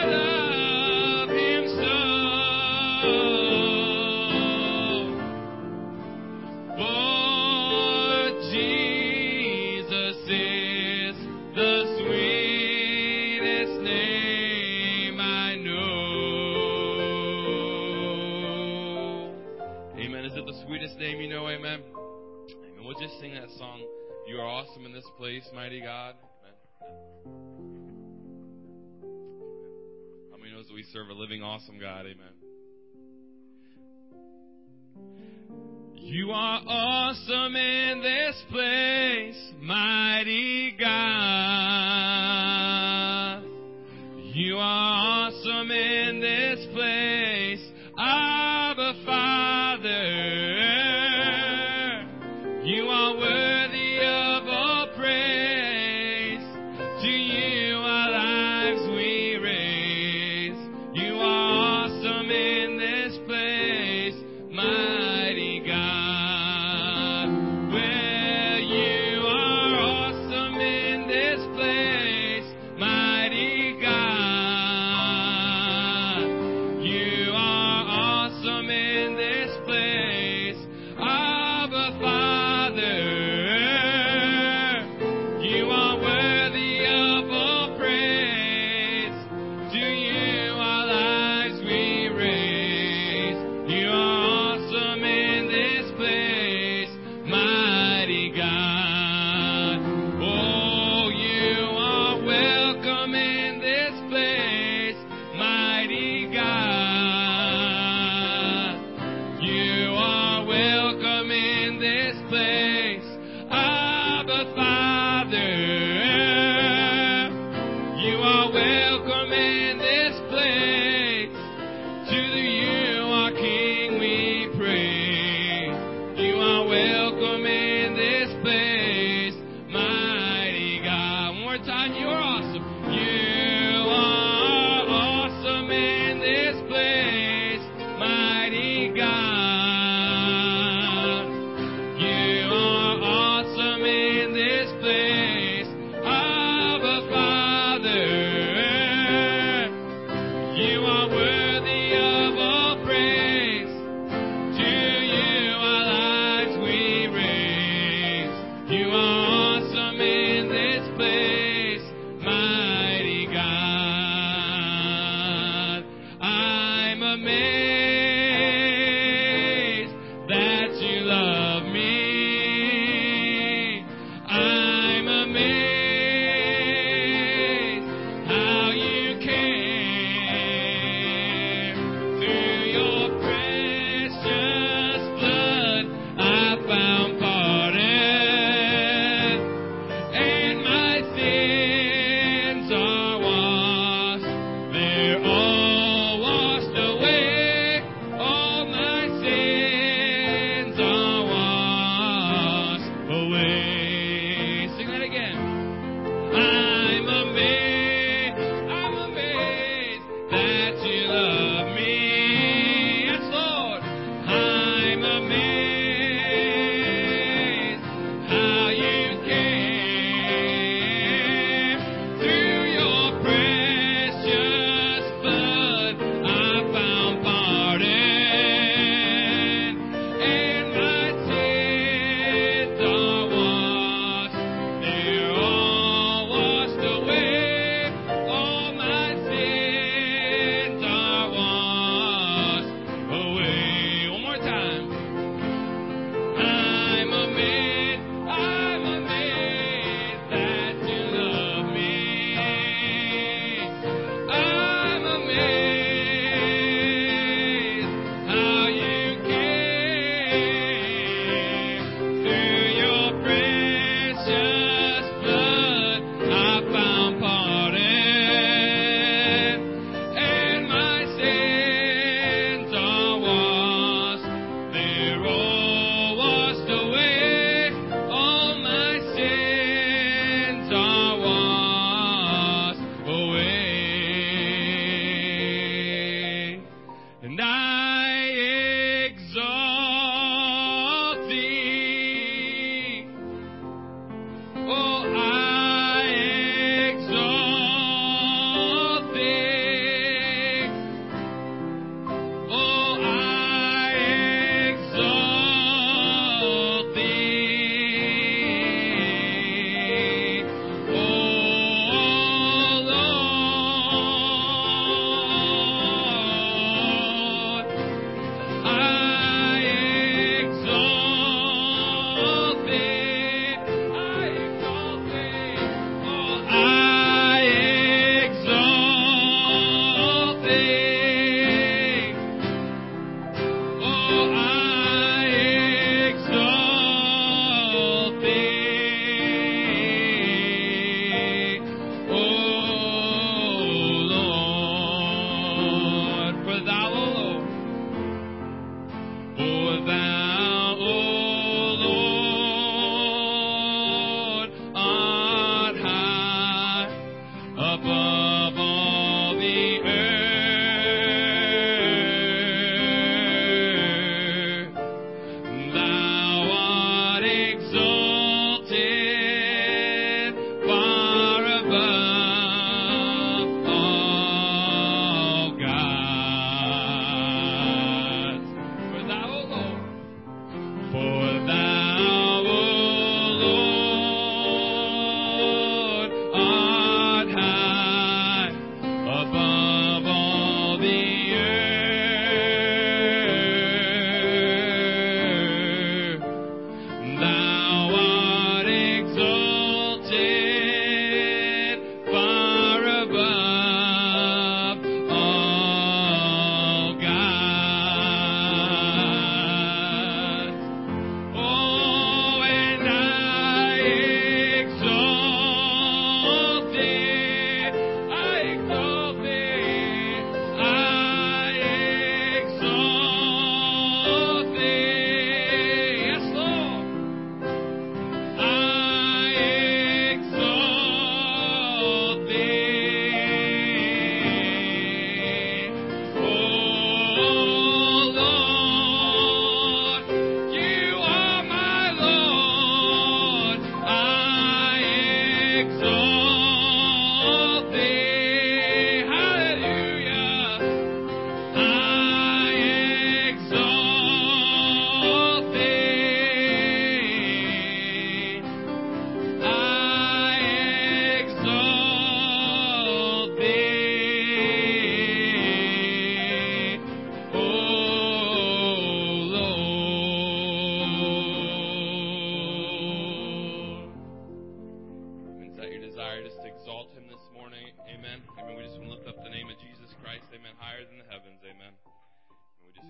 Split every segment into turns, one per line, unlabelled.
love him so. For Jesus is the sweetest name I know. Amen. Is it the sweetest name you know? Amen. Amen. We'll just sing that song. You are awesome in this place, mighty God. Amen. How many knows that we serve a living, awesome God? Amen. You are awesome in this place, mighty God. You are awesome in this place, Abba Father. You are worthy of all praise. To you our lives we raise. You are awesome in this place, mighty God. Well, you are awesome in this place, mighty God. You are awesome in this place,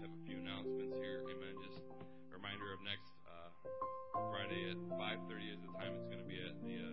have a few announcements here. Amen. Just a reminder of next Friday at 5:30 is the time it's going to be at the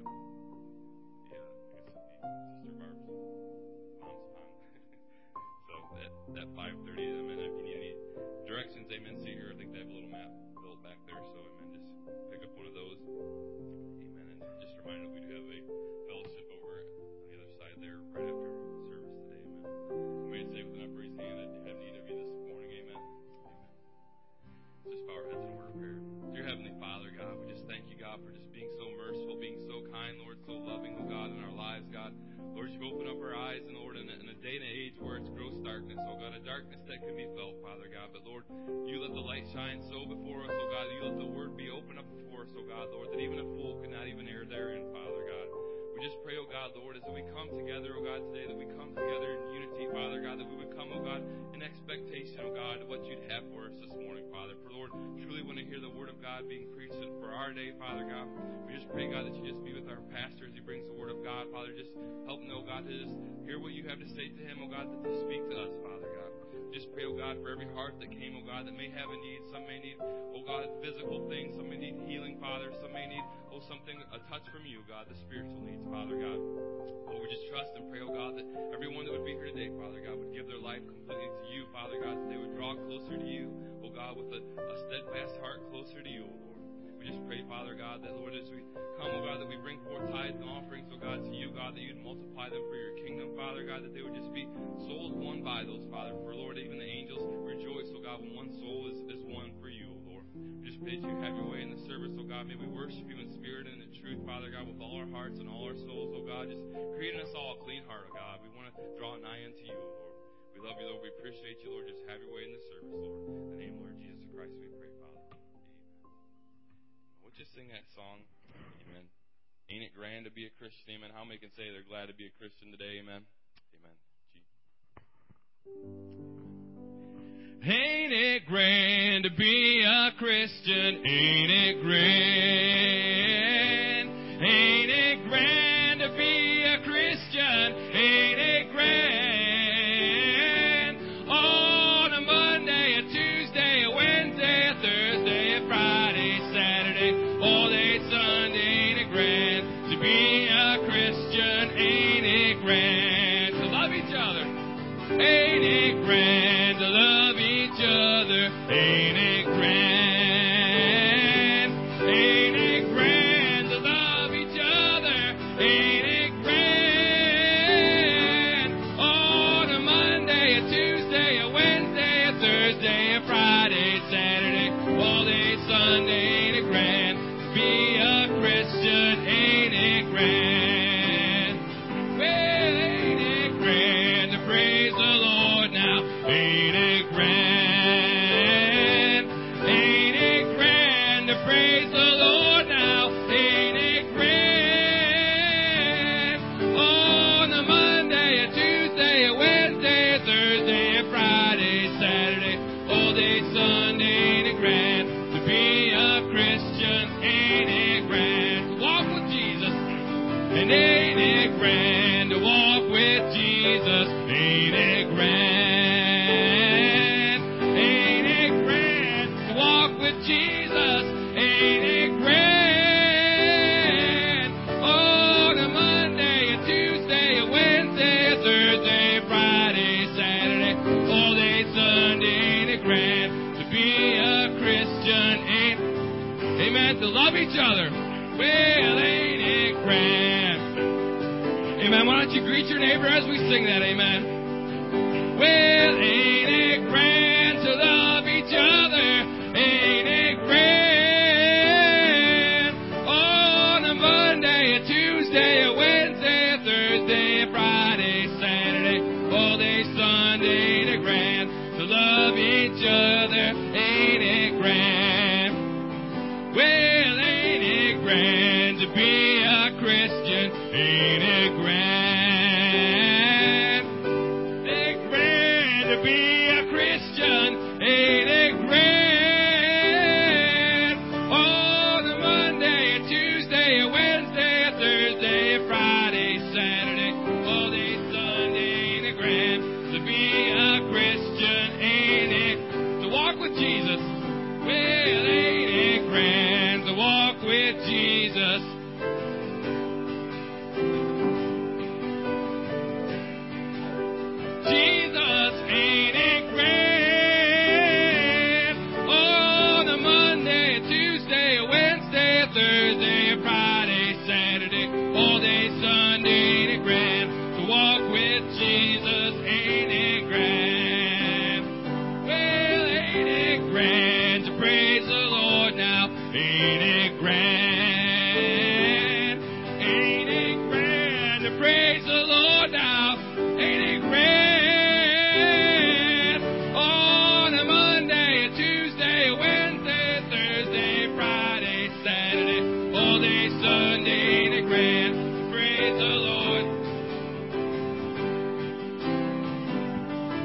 Sister Barb's mom's pond. So at 5:30, amen. If you need any directions, amen, see here. I think they have a little map built back there. So, amen, just pick up one of those. Amen. And just a reminder, we do have a fellowship over on the other side there right after service today. Amen. Somebody say with an upraised hand, I have need of you this morning. Amen. Amen. Just bow our heads in order of prayer. Dear Heavenly Father, God, we just thank you, God, for just being so merciful, being so kind, Lord, so loving, oh God, in our lives, God. Lord, you've opened up our eyes, and Lord, in a day and age where it's gross darkness, oh God, a darkness that can be felt, Father God. But Lord, you let the light shine so before us, oh God, you let the word be opened up before us, oh God, Lord, that even a fool could not even err therein, Father God. We just pray, oh God, Lord, as we come together, oh God, today, that we come together in unity, Father God, that we would come, oh God, in expectation, oh God, of what you'd have for us this morning, Father. For Lord, truly want to hear the word of God being preached for our day, Father God. We just pray, God, that you just be with our pastor as he brings the word of God, Father. Just help him, oh God, to just hear what you have to say to him, oh God, to speak to us, Father God. Just pray, oh God, for every heart that came, oh God, that may have a need. Some may need, oh God, physical things. Some may need healing, Father. Some may need, oh, something, a touch from you, God, the spiritual needs, Father God. Lord, we just trust and pray, oh God, that everyone that would be here today, Father God, would give their life completely to you, Father God, that they would draw closer to you, oh God, with a steadfast heart closer to you, oh Lord. We just pray, Father God, that, Lord, as we come, oh God, that we bring forth tithes and offerings, oh God, to you, God, that you'd multiply them for your kingdom, Father God, that they would just be souls won by those, Father. For, Lord, even the angels rejoice, oh God, when one soul is won for you, oh Lord. We just pray that you have your way in the service, oh God. May we worship you in spirit and in truth, Father God, with all our hearts and all our souls, oh God. Just create in us all a clean heart, oh God. We want to draw nigh unto you, oh Lord. We love you, Lord. We appreciate you, Lord. Just have your way in the service, Lord. In the name of Lord Jesus Christ, we pray, Father. We'll just sing that song. Amen. Ain't it grand to be a Christian? Amen. How many can say they're glad to be a Christian today? Amen. Amen.
Ain't it grand to be a Christian? Ain't it grand? Ain't it grand to be a Christian? Ain't it grand? On a Monday, a Tuesday, a Wednesday, a Thursday, a Friday, Saturday, all day Sunday. Ain't it grand to be a Christian? Ain't it grand to love each other? Ain't it grand to love each other? Ain't it grand? Ain't it grand to love each other? Ain't it grand? On a Monday, a Tuesday, a Wednesday, a Thursday, a Friday, Saturday, all day Sunday. Ain't it grand to be a Christian? Ain't it grand? Well, ain't it grand to praise the Lord now? Ain't it grand? Ain't it grand to praise the Lord now? Ain't it grand? On a Monday, a Tuesday, a Wednesday, a Thursday, a Friday, Saturday, all day Sunday. Ain't it grand to be a Christian? Ain't it grand to walk with Jesus? And ain't it grand to walk with Jesus? Ain't it grand? Ain't it grand to walk with Jesus? Ain't it grand? On a Monday, a Tuesday, a Wednesday, a Thursday, a Friday, Saturday, all day Sunday. Ain't it grand to be a Christian? Amen. To love each other. Well, ain't it grand? Amen. Why don't you greet your neighbor as we sing that? Amen. Well, ain't it grand to love each other? Ain't it grand? On a Monday, a Tuesday, a Wednesday, a Thursday, a Friday, Saturday, all day Sunday. Ain't it grand to love each other? Ain't it grand? Well, ain't it grand to be a Christian? Ain't it grand? Ain't it grand to be a Christian? Ain't it grand? On a Monday, a Tuesday, a Wednesday, a Thursday, a Friday, Saturday, all day Sunday. Ain't it grand to be a Christian? Ain't it? To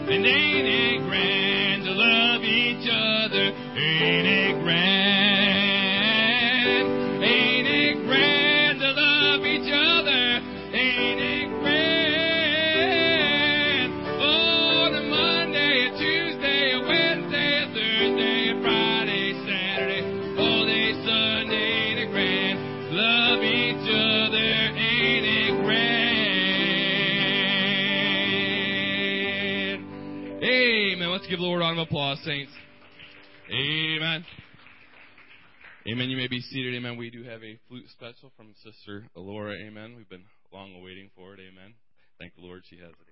And ain't it grand to love each other? Ain't it grand? Ain't it grand to love each other? Ain't it grand? Oh, the Monday, a Tuesday, a Wednesday, a Thursday, a Friday, Saturday, all day Sunday, ain't it grand? Love each other, ain't it grand? Amen. Let's give the Lord a round of applause, saints. Amen. Amen. You may be seated. Amen. We do have a flute special from Sister Alora. Amen. We've been long awaiting for it. Amen. Thank the Lord she has it.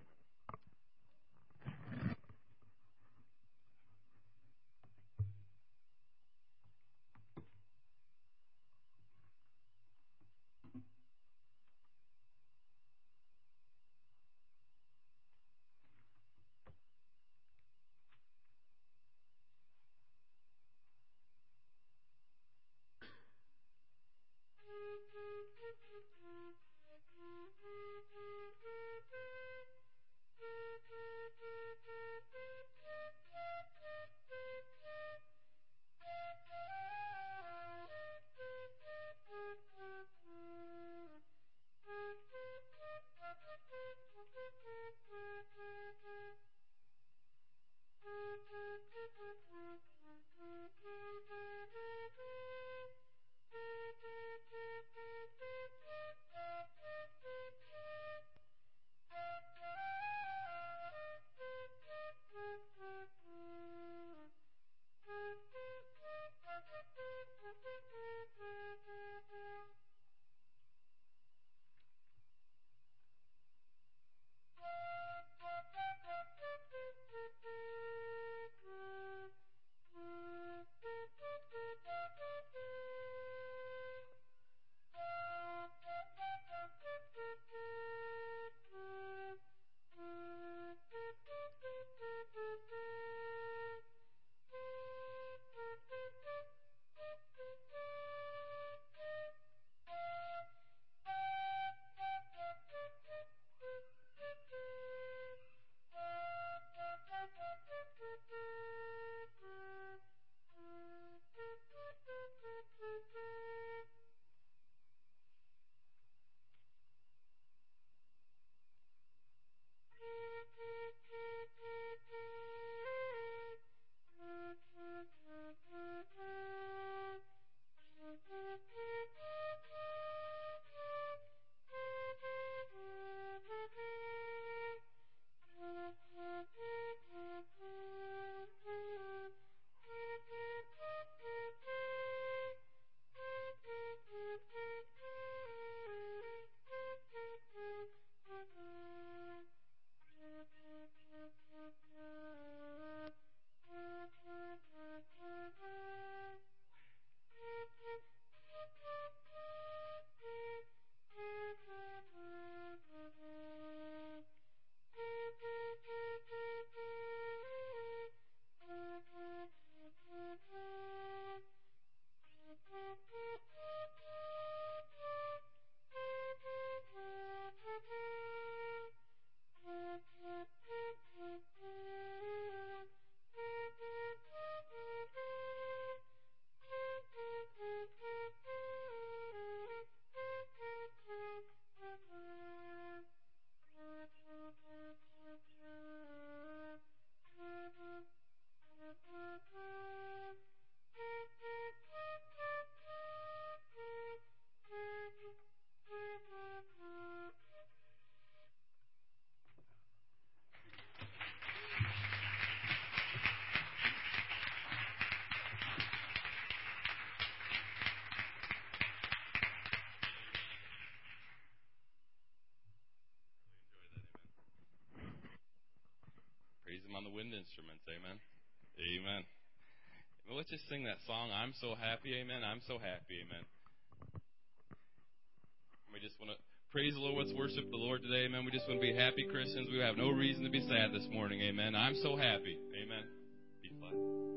Praise Him on the wind instruments. Amen. Amen. Well, let's just sing that song, I'm So Happy. Amen. I'm so happy. Amen. We just want to praise the Lord. Let's worship the Lord today. Amen. We just want to be happy Christians. We have no reason to be sad this morning. Amen. I'm so happy. Amen. Be flat.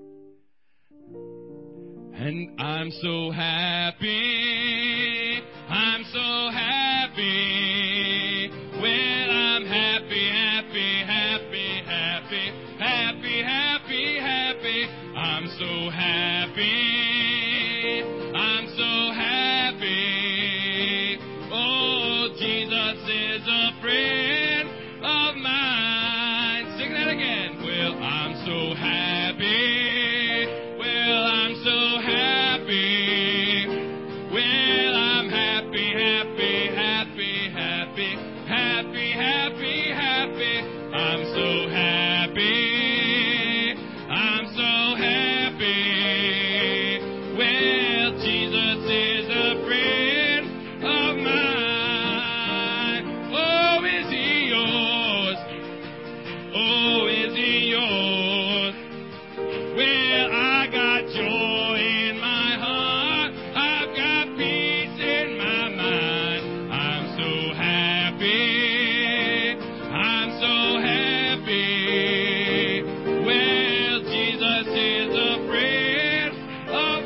And I'm so happy. I'm so happy. Well, I'm happy, happy, happy, happy. so happy. I'm so happy. Oh, Jesus is a friend of mine. Sing that again. Well, I'm so happy. Well, I'm so happy. Well, I'm happy, happy, happy, happy, happy, happy, happy. I'm so happy. I'm so happy. Well, Jesus is a friend of mine. Oh, is he yours? Oh, is he yours? Well, I got joy in my heart. I've got peace in my mind. I'm so happy. I'm so happy. Well, Jesus is a friend of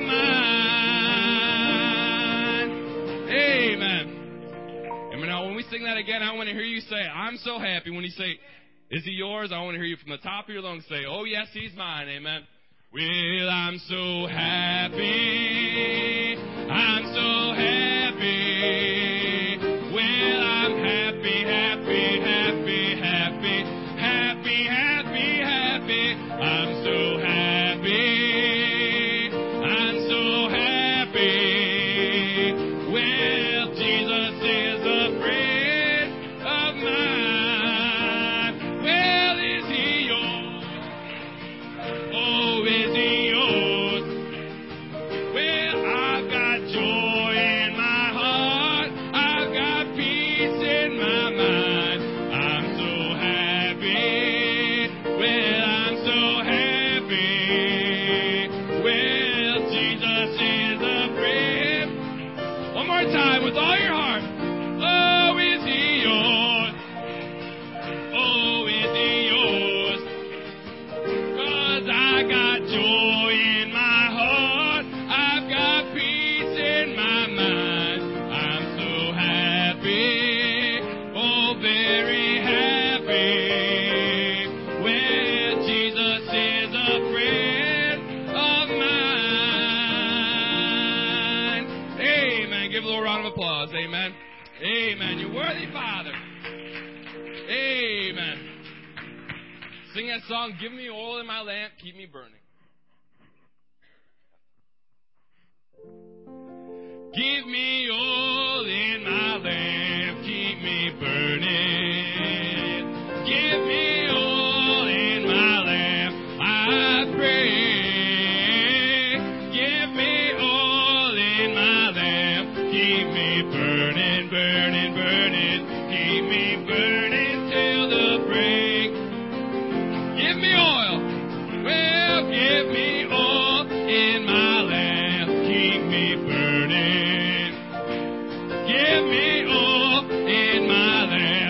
mine. Amen. And now when we sing that again, I want to hear you say, I'm so happy. When you say, is he yours? I want to hear you from the top of your lungs say, oh, yes, he's mine. Amen. Well, I'm so happy. I'm so happy. Well, I'm happy, happy, happy, happy, happy, happy, happy. I'm so happy. I'm so happy. Well, Jesus is a friend of mine. Well, is he yours? Oh, is he yours? Well, I've got joy in my heart. I've got peace in my mind. I'm so happy. Well, I'm so happy. Well, Jesus is a friend. One more time with all your heart. Oh, is he yours? Oh, is he yours? 'Cause I got joy in my heart. I've got peace in my mind. I'm so happy. Oh, very happy. Well, Jesus is a friend of mine. Amen. Give a little round of applause. Amen. Amen. You're worthy, Father. Amen. Sing that song, give me oil in my lamp, keep me burning. Give me oil in my lamp, keep me burning. Give me oil in my lamp, I pray. Give me oil in my lamp, keep me burning, burning, burning. Keep me burning till the break. Give me oil. Well, give me oil in my lamp. Keep me burning. Give me oil in my lamp.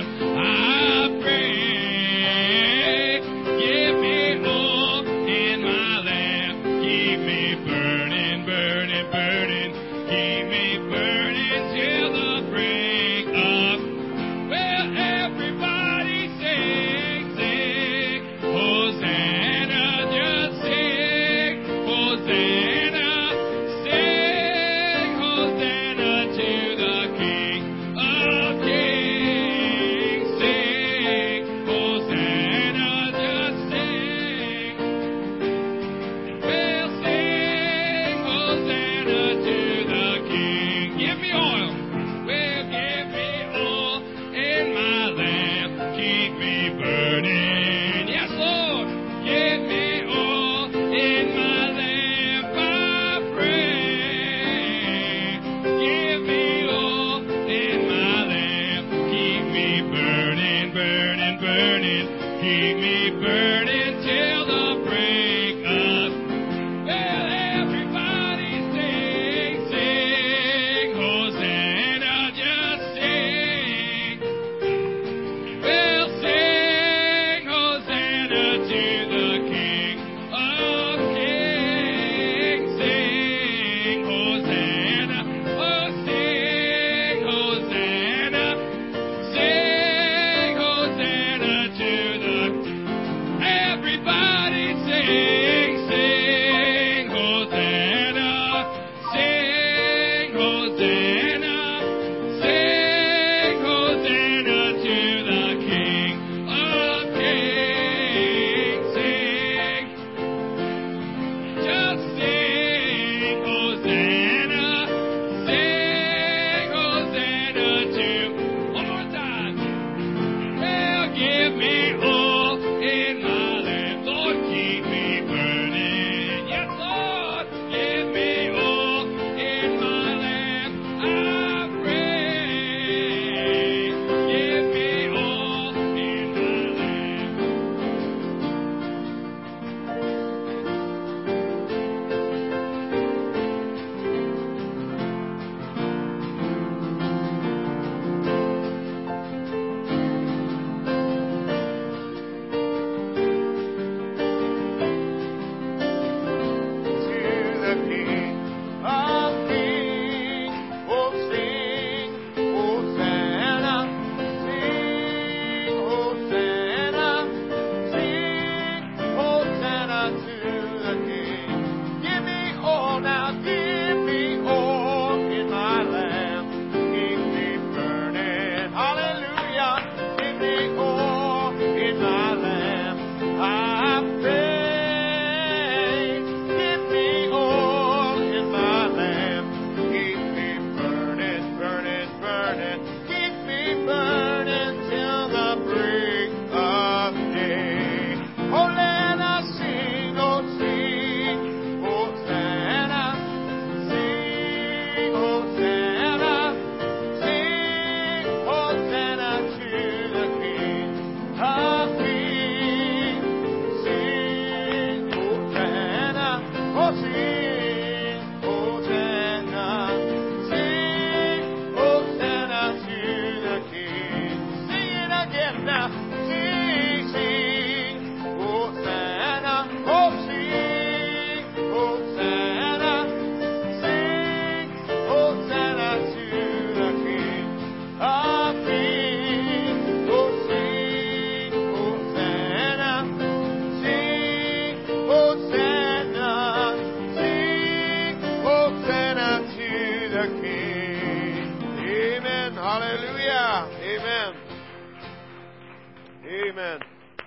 Amen.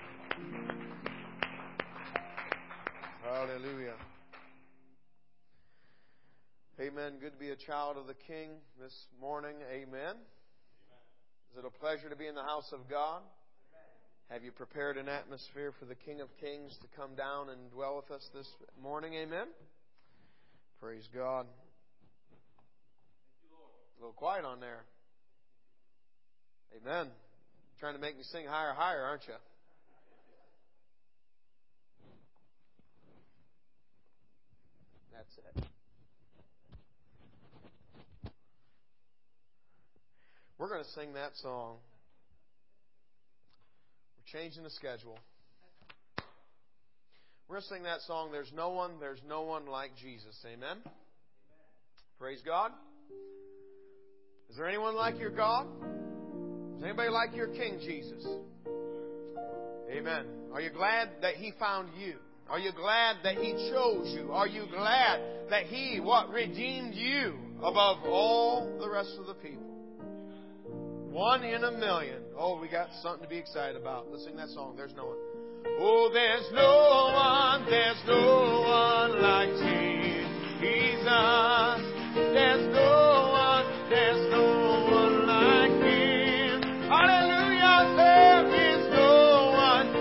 Hallelujah. Amen. Good to be a child of the King this morning. Amen. Is it a pleasure to be in the house of God? Have you prepared an atmosphere for the King of Kings to come down and dwell with us this morning? Amen. Praise God. A little quiet on there. Amen. Trying to make me sing higher, higher, aren't you? That's it. We're going to sing that song. We're changing the schedule. We're going to sing that song, There's no one like Jesus. Amen? Praise God. Is there anyone like your God? Does anybody like your King Jesus? Amen. Are you glad that He found you? Are you glad that He chose you? Are you glad that He, redeemed you above all the rest of the people? 1 in a million. Oh, we got something to be excited about. Let's sing that song. There's no one. Oh, there's no one like Jesus. There's no one like Him. Hallelujah. There's no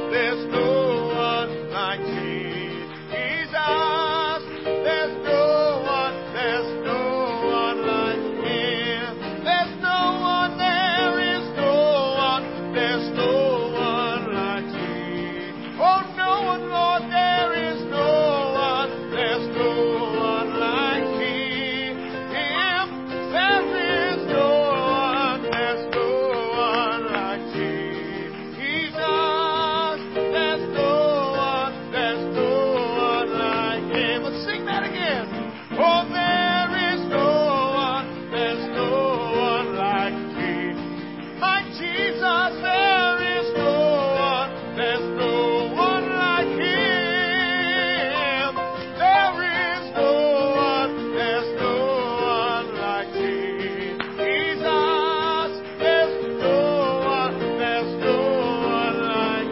one like Jesus. There's no one like Him. There's no one, there is no one, there's no one like Him. Oh, no one, Lord, there is no one, there's no one like Him. There is no one, there's no one like Jesus. There's no one like Him. Let's sing that again. Oh, there is no one, there's no one like Him. My Jesus, there is no one like Him. There is no one like Him. Jesus, there's no one like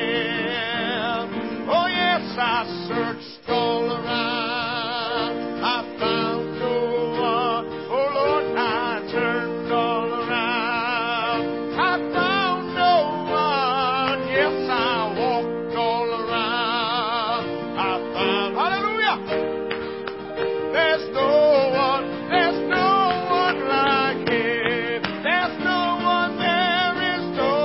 Him. Oh yes, I searched all around, I found no one. Oh Lord, I turned all around, I found no one. Yes, I walked all around, I found, hallelujah, there's no one like Him. There's no one, there is no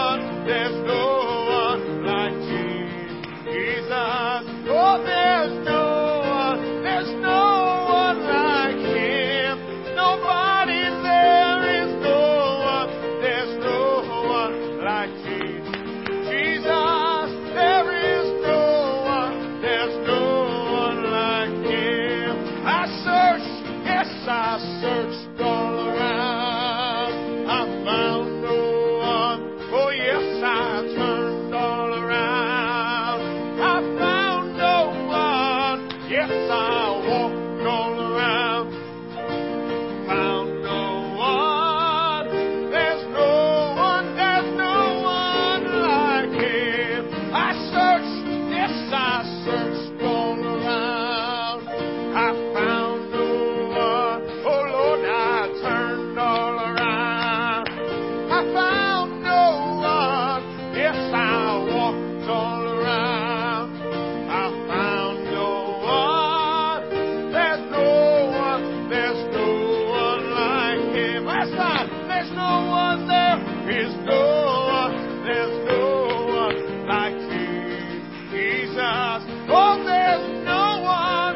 one like Jesus. Oh, there's no one like Him. Nobody, there is no one, there's no one like Jesus. Jesus, there is no one, there's no one like Him. I searched, yes, I searched all around, I found no one. Oh yes, I turned all around, I found no one. Yes, I walked all around, found no one. There's no one like Him. I searched, yes, I searched all around, I found no one. Oh Lord, I turned all around, I found no one. Yes, I walked all around, I found no one. There's no one like Him. Last time, there's no one, there is no one, there's no one like Jesus. Oh, there's no one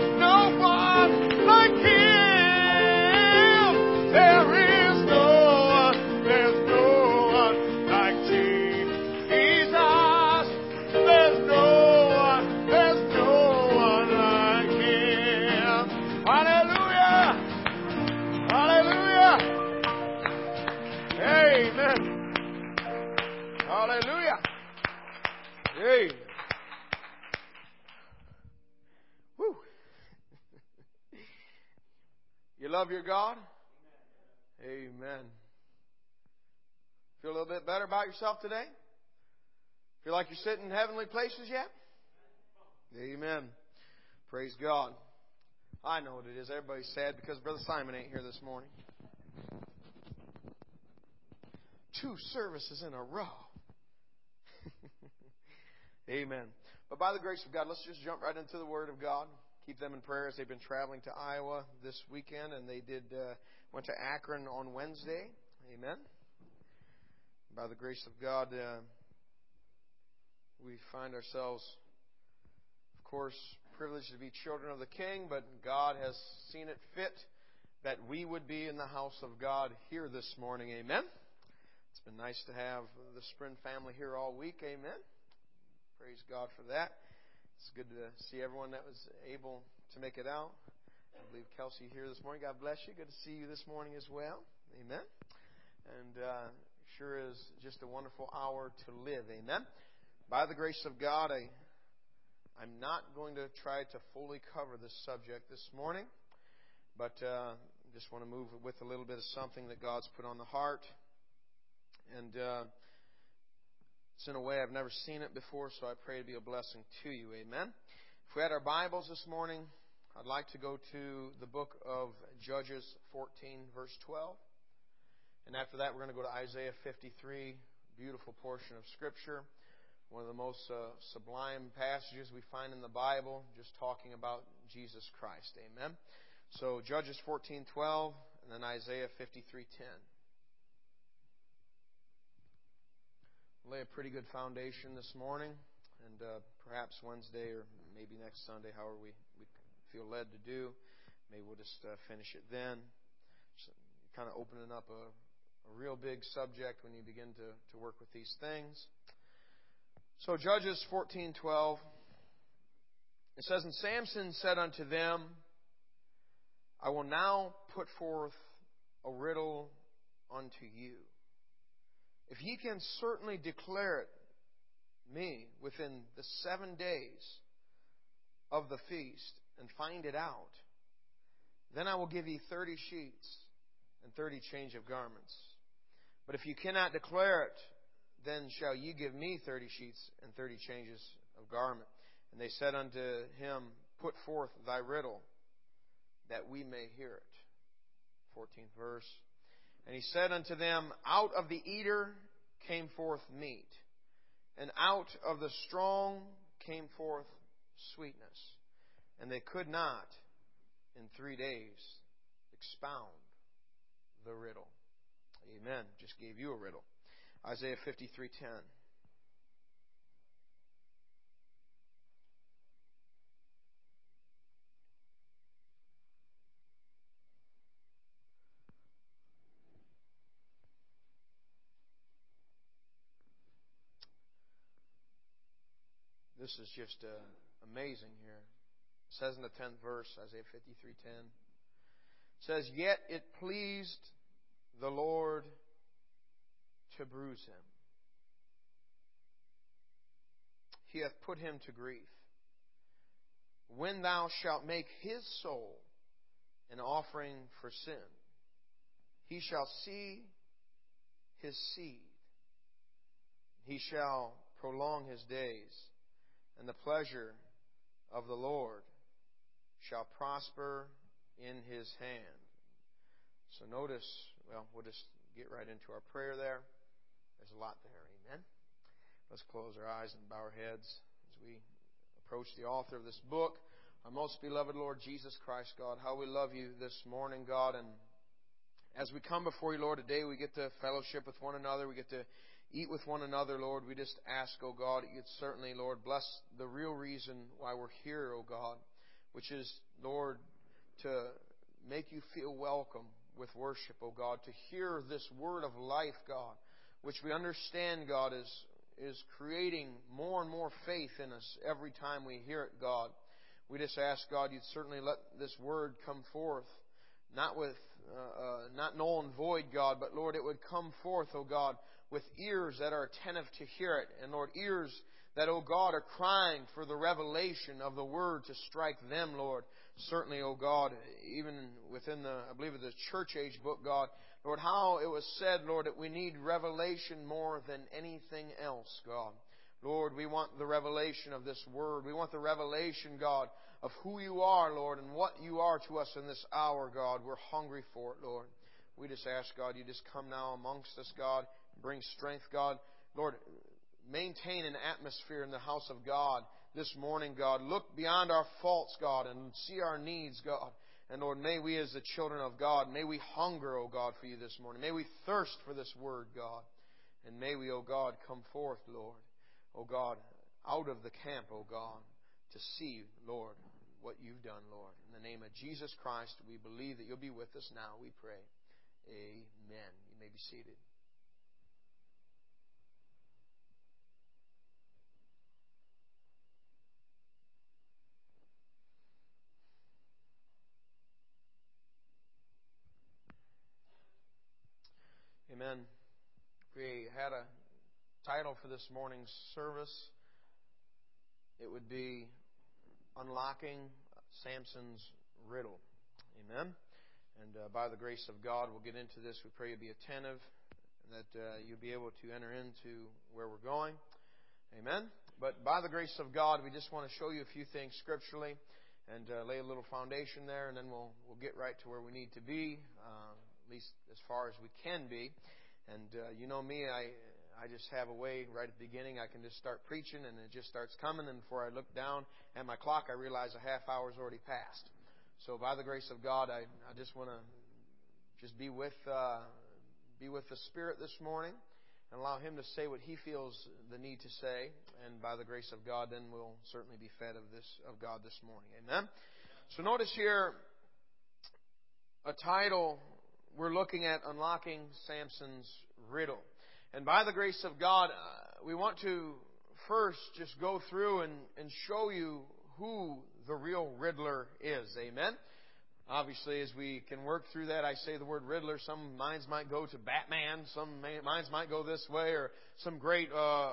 like Him. There is no one, there's no one like Jesus. There's no one like Him. Hallelujah. Hallelujah. Amen. Hallelujah. Amen. Woo. You love your God? Amen. Feel a little bit better about yourself today? Feel like you're sitting in heavenly places yet? Amen. Praise God. I know what it is. Everybody's sad because Brother Simon ain't here this morning. 2 services in a row. Amen. But by the grace of God, let's just jump right into the Word of God. Keep them in prayer as they've been traveling to Iowa this weekend, and they went to Akron on Wednesday. Amen. By the grace of God, we find ourselves, of course, privileged to be children of the King, but God has seen it fit that we would be in the house of God here this morning. Amen. It's been nice to have the Sprint family here all week. Amen. Praise God for that. It's good to see everyone that was able to make it out. I believe Kelsey here this morning. God bless you. Good to see you this morning as well. Amen. And sure is just a wonderful hour to live. Amen. By the grace of God, I'm not going to try to fully cover this subject this morning, but just want to move with a little bit of something that God's put on the heart. And it's in a way I've never seen it before, so I pray to be a blessing to you. Amen. If we had our Bibles this morning, I'd like to go to the book of Judges 14, verse 12. And after that, we're going to go to Isaiah 53, beautiful portion of Scripture. One of the most sublime passages we find in the Bible, just talking about Jesus Christ. Amen. So Judges 14:12, and then Isaiah 53:10. Lay a pretty good foundation this morning, and perhaps Wednesday or maybe next Sunday, however we feel led to do. Maybe we'll just finish it then. So kind of opening up a real big subject when you begin to work with these things. So Judges 14:12, it says, "And Samson said unto them, I will now put forth a riddle unto you. If ye can certainly declare it me within the 7 days of the feast, and find it out, then I will give ye 30 sheets and 30 change of garments. But if you cannot declare it, then shall ye give me 30 sheets and 30 changes of garment. And they said unto him, Put forth thy riddle, that we may hear it." 14th verse. "And he said unto them, Out of the eater came forth meat, and out of the strong came forth sweetness. And they could not in 3 days expound the riddle." Amen. Just gave you a riddle. Isaiah 53:10. This is just amazing here. It says in the 10th verse, Isaiah 53:10, it says, "Yet it pleased the Lord to bruise him. He hath put him to grief. When thou shalt make his soul an offering for sin, he shall see his seed. He shall prolong his days, and the pleasure of the Lord shall prosper in his hand." So notice, we'll just get right into our prayer there. There's a lot there. Amen. Let's close our eyes and bow our heads as we approach the author of this book. Our most beloved Lord Jesus Christ, God, how we love you this morning, God. And as we come before you, Lord, today we get to fellowship with one another. We get to eat with one another, Lord. We just ask, oh God, you'd certainly, Lord, bless the real reason why we're here, oh God, which is, Lord, to make you feel welcome with worship, oh God, to hear this word of life, God, which we understand, God, is creating more and more faith in us every time we hear it, God. We just ask, God, you'd certainly let this word come forth, not null and void, God, but Lord, it would come forth, oh God, with ears that are attentive to hear it, and Lord, ears that, oh God, are crying for the revelation of the word to strike them, Lord. Certainly, oh God, even within I believe the church age book, God, Lord, how it was said, Lord, that we need revelation more than anything else, God. Lord, we want the revelation of this Word. We want the revelation, God, of who You are, Lord, and what You are to us in this hour, God. We're hungry for it, Lord. We just ask, God, You just come now amongst us, God. Bring strength, God. Lord, maintain an atmosphere in the house of God this morning, God. Look beyond our faults, God, and see our needs, God. And Lord, may we as the children of God, may we hunger, O God, for You this morning. May we thirst for this Word, God. And may we, O God, come forth, Lord, O God, out of the camp, O God, to see, Lord, what You've done, Lord. In the name of Jesus Christ, we believe that You'll be with us now, we pray. Amen. You may be seated. Amen. We had a title for this morning's service. It would be Unlocking Samson's Riddle. Amen. And by the grace of God, we'll get into this. We pray you'll be attentive and that you'll be able to enter into where we're going. Amen. But by the grace of God, we just want to show you a few things scripturally and lay a little foundation there, and then we'll get right to where we need to be, at least as far as we can be. And you know me, I just have a way right at the beginning. I can just start preaching, and it just starts coming. And before I look down at my clock, I realize a half hour's already passed. So by the grace of God, I just want to just be with the Spirit this morning and allow Him to say what He feels the need to say. And by the grace of God, then we'll certainly be fed of God this morning. Amen. So notice here a title. We're looking at Unlocking Samson's Riddle. And by the grace of God, we want to first just go through and show you who the real Riddler is. Amen? Obviously, as we can work through that, I say the word Riddler. Some minds might go to Batman. Some minds might go this way. Or some great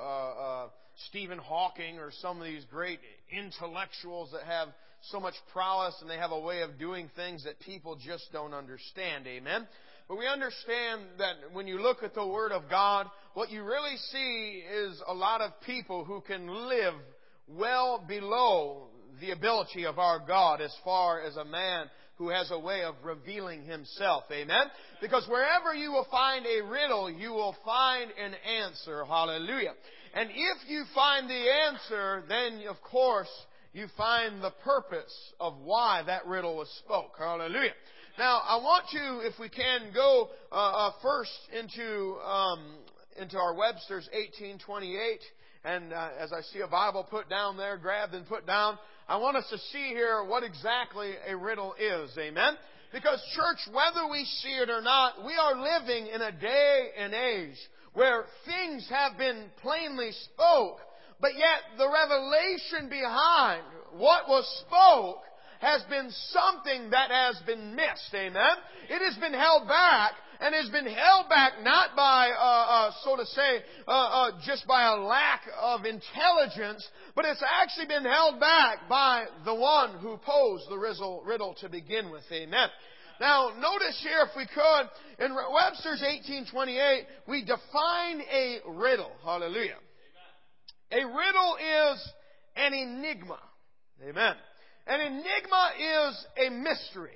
Stephen Hawking, or some of these great intellectuals that have so much prowess and they have a way of doing things that people just don't understand. Amen? But we understand that when you look at the Word of God, what you really see is a lot of people who can live well below the ability of our God as far as a man who has a way of revealing Himself. Amen? Because wherever you will find a riddle, you will find an answer. Hallelujah. And if you find the answer, then of course you find the purpose of why that riddle was spoke. Hallelujah. Now, I want you, if we can, go first into our Webster's 1828. And as I see a Bible put down there, grabbed and put down, I want us to see here what exactly a riddle is. Amen? Because, church, whether we see it or not, we are living in a day and age where things have been plainly spoke, but yet the revelation behind what was spoke has been something that has been missed. Amen? It has been held back, and has been held back not by, so to say, just by a lack of intelligence, but it's actually been held back by the one who posed the riddle to begin with. Amen? Now, notice here, if we could, in Webster's 1828, we define a riddle. Hallelujah. A riddle is an enigma. Amen. An enigma is a mystery.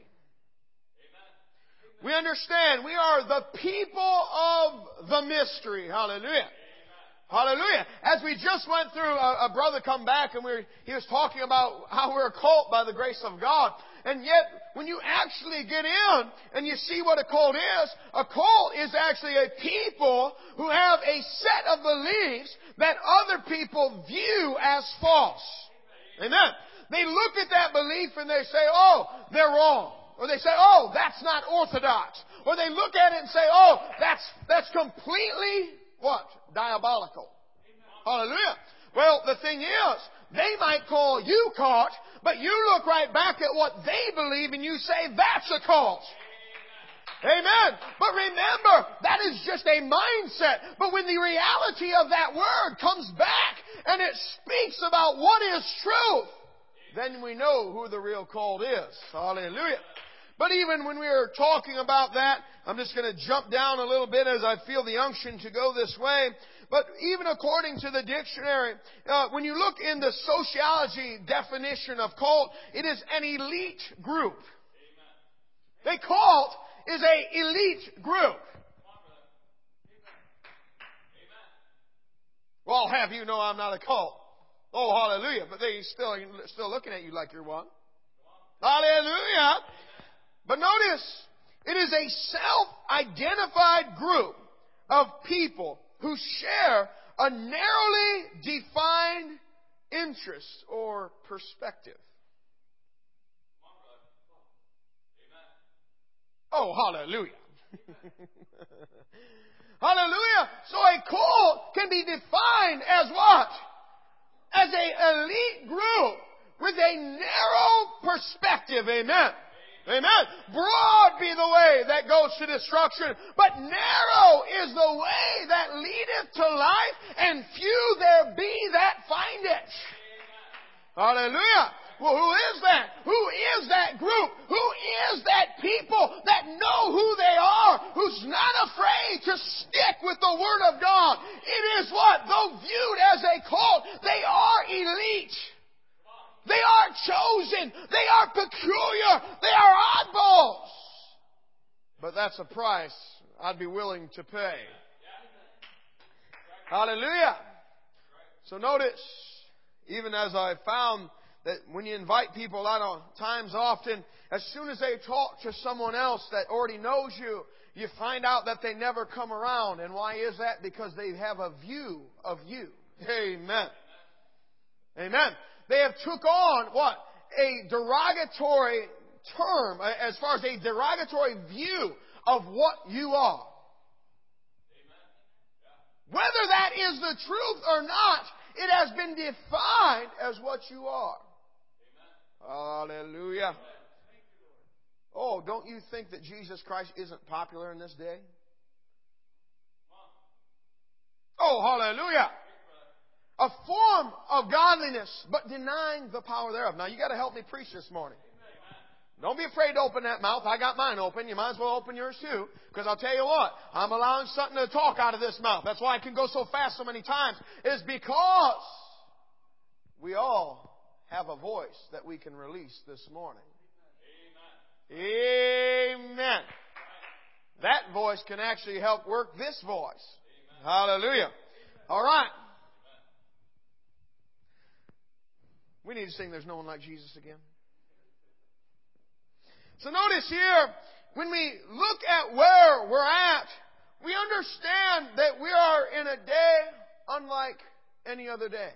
We understand we are the people of the mystery. Hallelujah. Hallelujah. As we just went through, a brother come back and he was talking about how we're a cult by the grace of God. And yet, when you actually get in and you see what a cult is actually a people who have a set of beliefs that other people view as false. Amen. They look at that belief and they say, oh, they're wrong. Or they say, oh, that's not orthodox. Or they look at it and say, oh, that's completely, what? Diabolical. Hallelujah. Well, the thing is, they might call you cult, but you look right back at what they believe and you say, that's a cult. Amen. But remember, that is just a mindset. But when the reality of that word comes back and it speaks about what is truth, then we know who the real cult is. Hallelujah. But even when we are talking about that, I'm just going to jump down a little bit as I feel the unction to go this way. But even according to the dictionary, when you look in the sociology definition of cult, it is an elite group. A cult is an elite group. Well, I'll have you know I'm not a cult. Oh, hallelujah. But they still looking at you like you're one. Hallelujah. But notice, it is a self-identified group of people who share a narrowly defined interest or perspective. Oh, hallelujah. Hallelujah. So a cult can be defined as what? As an elite group with a narrow perspective. Amen. Amen. Broad be the way that goes to destruction, but narrow is the way that leadeth to life, and few there be that find it. Hallelujah. Well, who is that? Who is that group? Who is that people that know who they are, who's not afraid to stick with the Word of God? It is what? Though viewed as a cult, they are elite. They are chosen. They are peculiar. They are oddballs. But that's a price I'd be willing to pay. Hallelujah. So notice, even as I found that when you invite people out times often, as soon as they talk to someone else that already knows you, you find out that they never come around. And why is that? Because they have a view of you. Amen. Amen. They have took on what? A derogatory term, as far as a derogatory view of what you are. Whether that is the truth or not, it has been defined as what you are. Hallelujah. Oh, don't you think that Jesus Christ isn't popular in this day? Oh, hallelujah. A form of godliness, but denying the power thereof. Now, you got to help me preach this morning. Don't be afraid to open that mouth. I got mine open. You might as well open yours too. Because I'll tell you what, I'm allowing something to talk out of this mouth. That's why I can go so fast so many times. Is because we all have a voice that we can release this morning. Amen. That voice can actually help work this voice. Hallelujah. All right. We need to sing There's No One Like Jesus again. So notice here, when we look at where we're at, we understand that we are in a day unlike any other day.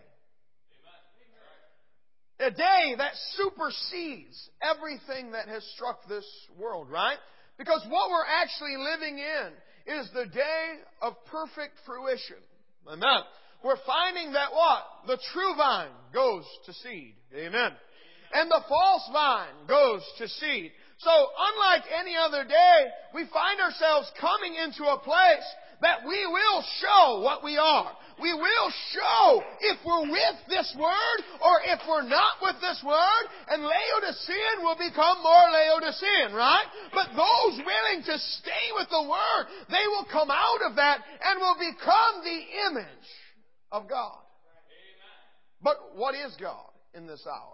A day that supersedes everything that has struck this world, right? Because what we're actually living in is the day of perfect fruition. Amen. We're finding that what? The true vine goes to seed. Amen. And the false vine goes to seed. So, unlike any other day, we find ourselves coming into a place that we will show what we are. We will show if we're with this Word or if we're not with this Word. And Laodicean will become more Laodicean, right? But those willing to stay with the Word, they will come out of that and will become the image of God. But what is God in this hour?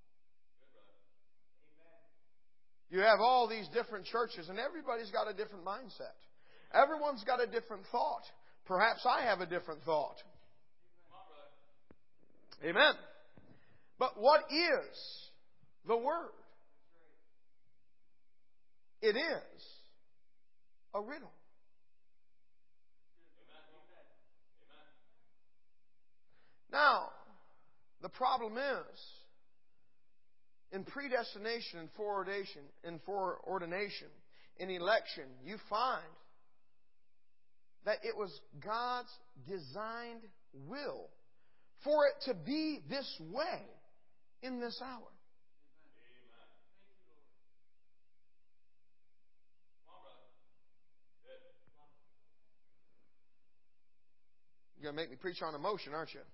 You have all these different churches, and everybody's got a different mindset. Everyone's got a different thought. Perhaps I have a different thought. Amen. But what is the Word? It is a riddle. Now, the problem is, in predestination and foreordination, in election, you find that it was God's designed will for it to be this way in this hour. You're going to make me preach on emotion, aren't you?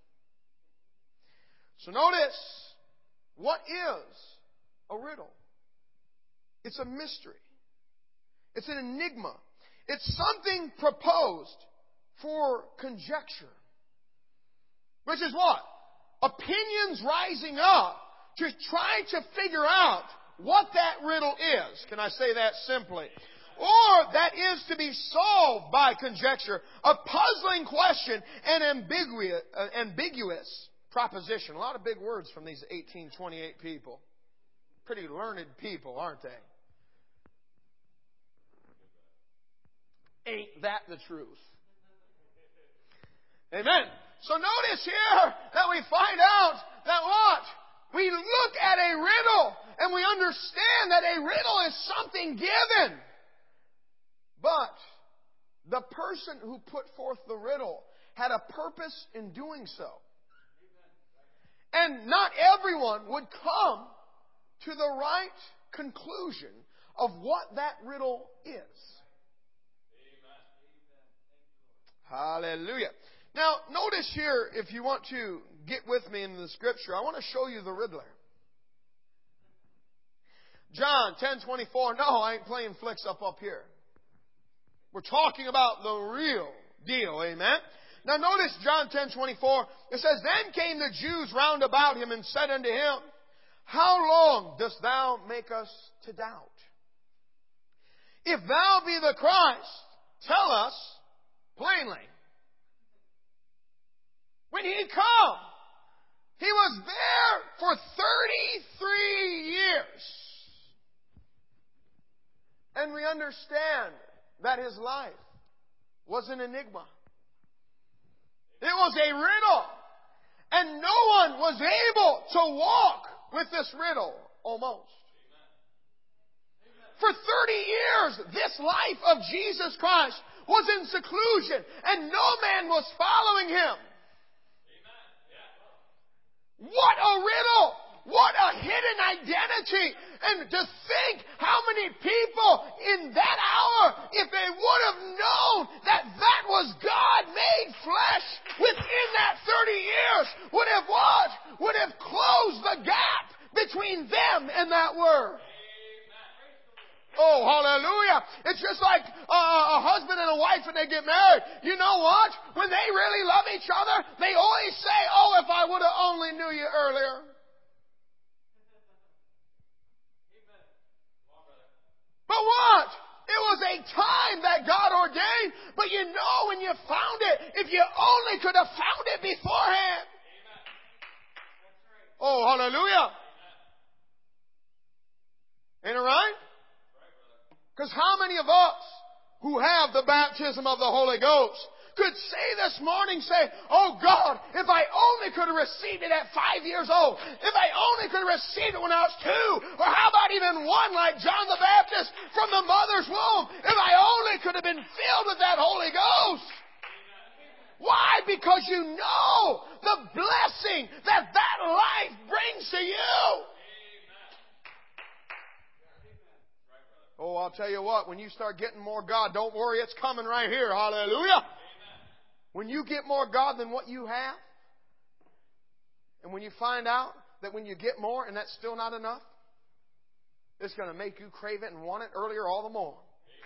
So notice, what is a riddle? It's a mystery. It's an enigma. It's something proposed for conjecture. Which is what? Opinions rising up to try to figure out what that riddle is. Can I say that simply? Or that is to be solved by conjecture. A puzzling question and ambiguous proposition. A lot of big words from these 1828 people. Pretty learned people, aren't they? Ain't that the truth? Amen. So notice here that we find out that what? We look at a riddle and we understand that a riddle is something given. But the person who put forth the riddle had a purpose in doing so. And not everyone would come to the right conclusion of what that riddle is. Hallelujah. Now, notice here, if you want to get with me in the Scripture, I want to show you the riddler. John 10:24. No, I ain't playing flicks up here. We're talking about the real deal. Amen. Now notice John 10:24. It says, Then came the Jews round about him and said unto him, How long dost thou make us to doubt? If thou be the Christ, tell us plainly. When he come, he was there for 33 years. And we understand that his life was an enigma. It was a riddle. And no one was able to walk with this riddle, almost. For 30 years, this life of Jesus Christ was in seclusion, and no man was following him. What a riddle! What a hidden identity! And to think how many people in that hour, if they would have known that that was God made flesh within that 30 years, would have what? Would have closed the gap between them and that Word. Oh, hallelujah. It's just like a husband and a wife when they get married. You know what? When they really love each other, they always say, oh, if I would have only knew you earlier. But what? It was a time that God ordained. But you know when you found it, if you only could have found it beforehand. Oh, hallelujah. Ain't it right? Because how many of us who have the baptism of the Holy Ghost could say this morning, say, oh God, if I only could have received it at 5 years old, if I only could have received it when I was 2, or how about even 1 like John the Baptist from the mother's womb, if I only could have been filled with that Holy Ghost. Why? Because you know the blessing that that life brings to you. Oh, I'll tell you what, when you start getting more God, don't worry, it's coming right here. Hallelujah. When you get more God than what you have, and when you find out that when you get more and that's still not enough, it's going to make you crave it and want it earlier all the more.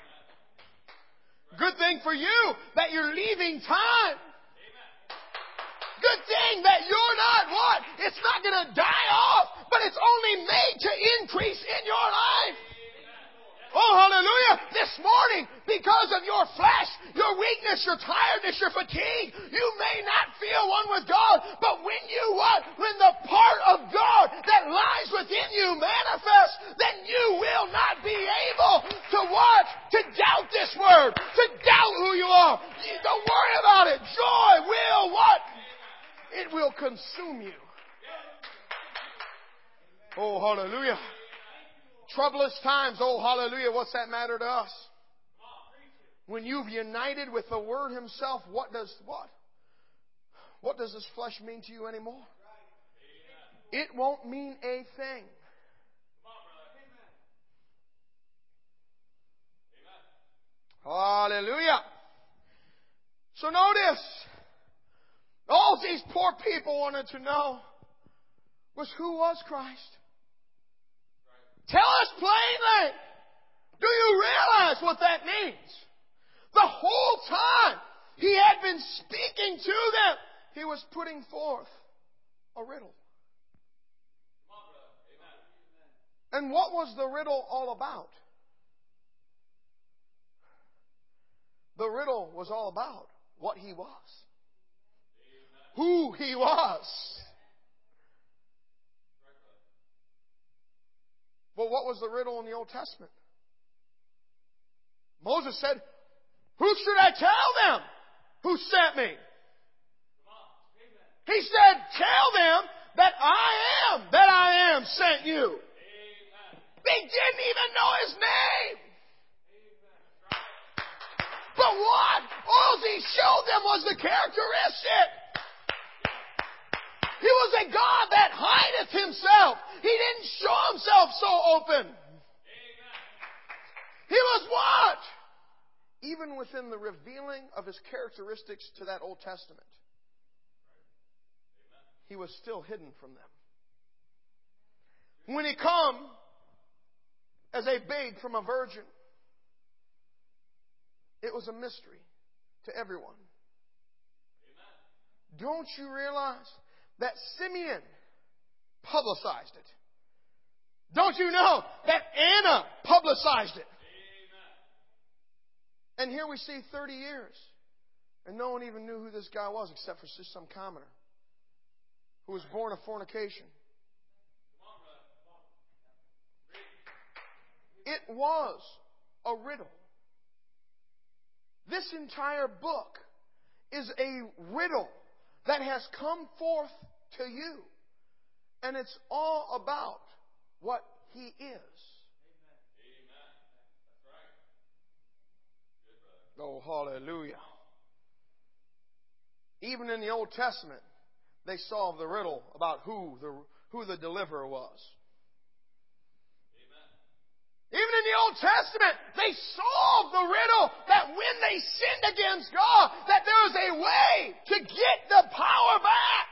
Good thing for you that you're leaving time. Good thing that you're not what? It's not going to die off, but it's only made to increase in your life. Oh, hallelujah. This morning, because of your flesh, your weakness, your tiredness, your fatigue, you may not feel one with God. But when you what? When the part of God that lies within you manifests, then you will not be able to what? To doubt this word. To doubt who you are. Don't worry about it. Joy will what? It will consume you. Oh, hallelujah. Troublous times, oh hallelujah, what's that matter to us? When you've united with the Word Himself, what does this flesh mean to you anymore? It won't mean a thing. Hallelujah. So notice, all these poor people wanted to know was who was Christ? Tell us plainly. Do you realize what that means? The whole time He had been speaking to them. He was putting forth a riddle. And what was the riddle all about? The riddle was all about what He was. Who He was. But what was the riddle in the Old Testament? Moses said, who should I tell them who sent me? He said, tell them that I am sent you. They didn't even know His name. But what? All He showed them was the characteristic. He was a God that hideth Himself. He didn't show Himself so open. He was what? Even within the revealing of His characteristics to that Old Testament, He was still hidden from them. When He come as a babe from a virgin, it was a mystery to everyone. Don't you realize that Simeon publicized it? Don't you know that Anna publicized it? And here we see 30 years, and no one even knew who this guy was except for just some commoner who was born of fornication. It was a riddle. This entire book is a riddle that has come forth to you. And it's all about what He is. Oh, hallelujah. Even in the Old Testament, they solved the riddle about who the deliverer was. Even in the Old Testament, they solved the riddle that when they sinned against God, that there was a way to get the power back.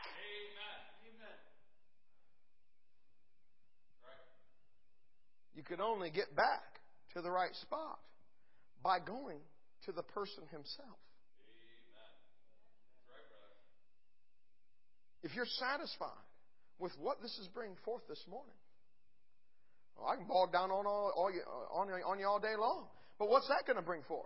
You could only get back to the right spot by going to the person Himself. If you're satisfied with what this is bringing forth this morning, well, I can bog down on you all day long. But what's that going to bring forth?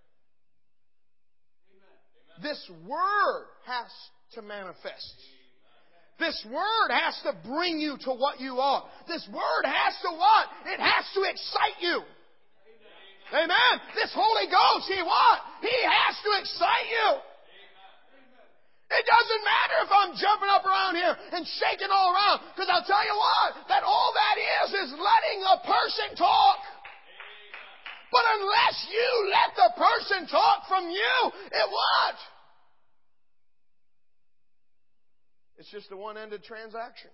This Word has to manifest. This Word has to bring you to what you are. This Word has to what? It has to excite you. Amen. This Holy Ghost, He what? He has to excite you. It doesn't matter if I'm jumping up around here and shaking all around. Because I'll tell you what, that all that is letting a person talk. But unless you let the person talk from you, it what? It's just a one-ended transaction.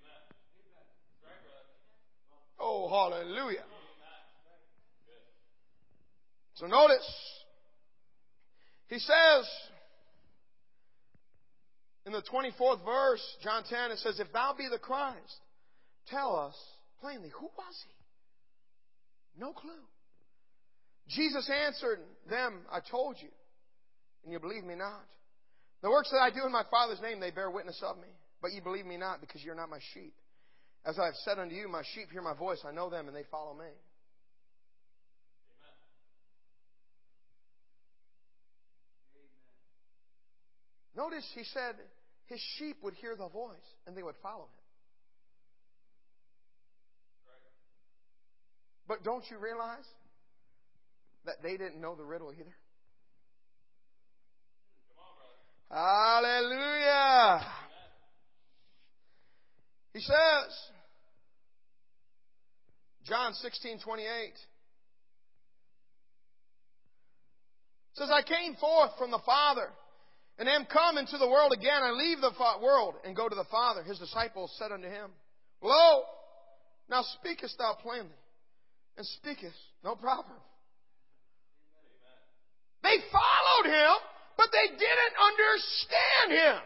Oh, hallelujah. So notice, He says, in the 24th verse, John 10, it says, if thou be the Christ, tell us plainly, who was He? No clue. Jesus answered them, I told you, and you believe me not. The works that I do in my Father's name, they bear witness of me. But ye believe me not, because ye are not my sheep. As I have said unto you, my sheep hear my voice, I know them, and they follow me. Notice He said His sheep would hear the voice and they would follow Him. But don't you realize that they didn't know the riddle either? Hallelujah! He says, John 16:28, says, I came forth from the Father, and am come into the world again. I leave the world and go to the Father. His disciples said unto Him, Lo, now speakest thou plainly, and speakest no proverb. They followed Him, but they didn't understand Him.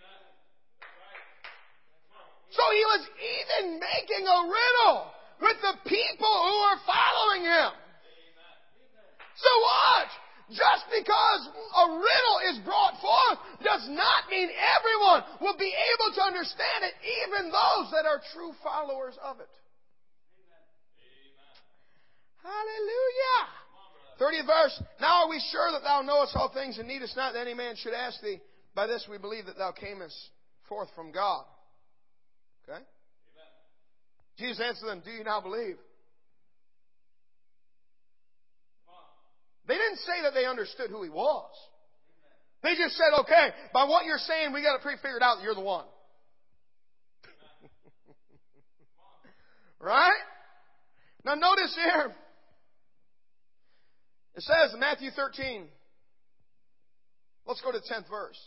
So He was even making a riddle with the people who were following Him. So what? Just because a riddle is brought forth does not mean everyone will be able to understand it, even those that are true followers of it. Hallelujah. 30th verse. Now are we sure that thou knowest all things and needest not that any man should ask thee? By this we believe that thou camest forth from God. Okay? Jesus answered them, do you now believe? They didn't say that they understood who He was. They just said, okay, by what you're saying, we got it pre-figured out that you're the one. Right? Now notice here, it says in Matthew 13, let's go to the 10th verse.